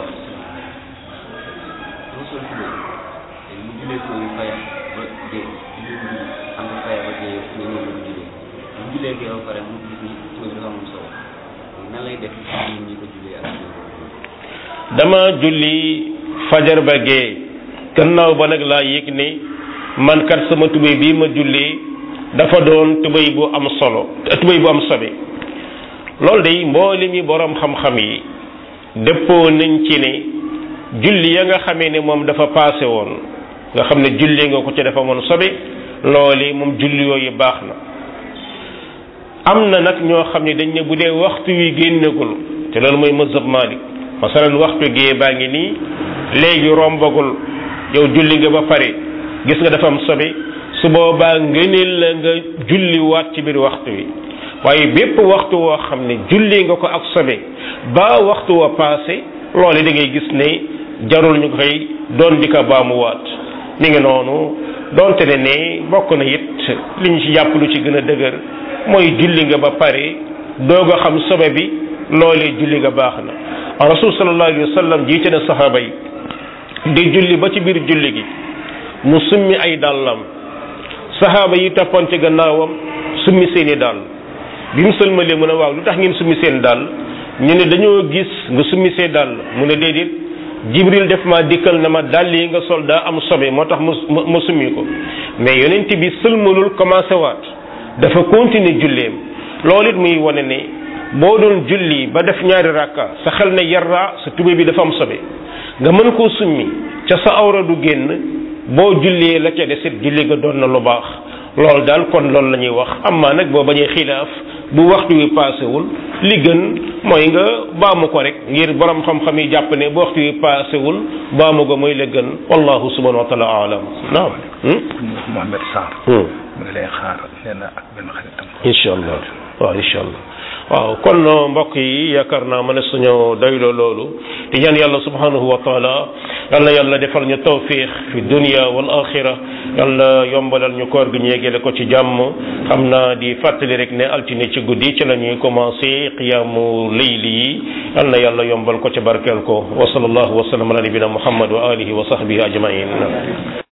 dama julli fajar ba gee gannaaw ba nag laa yëg ne man kat sama tubéy bii ma jullee dafa doon tubéy bu am solo tubéy bu am sobe loolu day mbooli mi borom xam-xam yi dëppoo nañ ci ne julli ya nga xamee ne moom dafa paase woon nga xam ne julli nga ko ci dafa moon sobe loolu moom julli yooyu baax na am na nag ñoo xam ne dañ ne bu dee waxtu wi génnagul te loolu mooy mazhab Malik masalan waxtu gee baa ngi nii léegi rombagul yow julli nga ba pare gis nga dafa am sobe su boobaa ngëneel la nga julli waat ci biir waxtu wi waaye bépp waxtu woo xam ne julli nga ko ak sobe ba waxtu wa passé loolu da ngay gis ne jarul ñu koy doon di ko baamuwaat mi ngi noonu donte ne bokk na it li ñu ci jàpp lu ci gën a dëgër mooy julli nga ba pare doog a xam sobe bi loolee julli nga baax na rasul sallallahu alayhi wa sallam jiite na saxaaba yi di julli ba ci biir julli gi mu summi ay dàllam saxaaba yi toppoon ci gannaawam summi seeni dàll bi mu sëlmalee mu ne waaw lu tax ngeen summi seen dàll ñu ne dañoo gis nga summi see dàll mu ne déedéet jibril def ma dikkal na ma dàll yi nga sol daa am sobe moo tax ma summi ko mais yonent bi sëlmalul commencé waat dafa continuer julleem loolu it muy wane ne boo doon julli ba def ñaari rakka sa xel ne yarra sa tubéy bi dafa am sobe nga mën koo summi ca sa awra du génn boo jullee la ca desit julli nga doon na lu baax loolu daal kon loolu la ñuy wax amaa nag boo bañee xilaaf bu waxtu wi paasewul li gën mooy nga baamu ko rek ngir borom xam-xam yi jàpp ne bu waxtu wi paasewul baamu ko mooy la gën wallahu subhanahu wa taala alam naam Mohamed Sarr mu ngi lay xaar nee na ak benn xaritam incha allah waaw incha allah waaw kon mbokk yi yaakaar naa ma ne suñu doyloo loolu di ñaan yàlla subhanahu wa taala yal na yàlla defal ñu tawfiq fi dunya wal axira yàlla yombalal ñu koor gi ñu yeggale ko ci jàmm xam naa di fàttali rek ne altine ci guddi ci la ñuy commencé qiyaamu layli yi yal na yàlla yombal ko ci barkeel ko wa sallallahu wa sallam ala nabina muhammad wa alihi wa sahbihi ajmain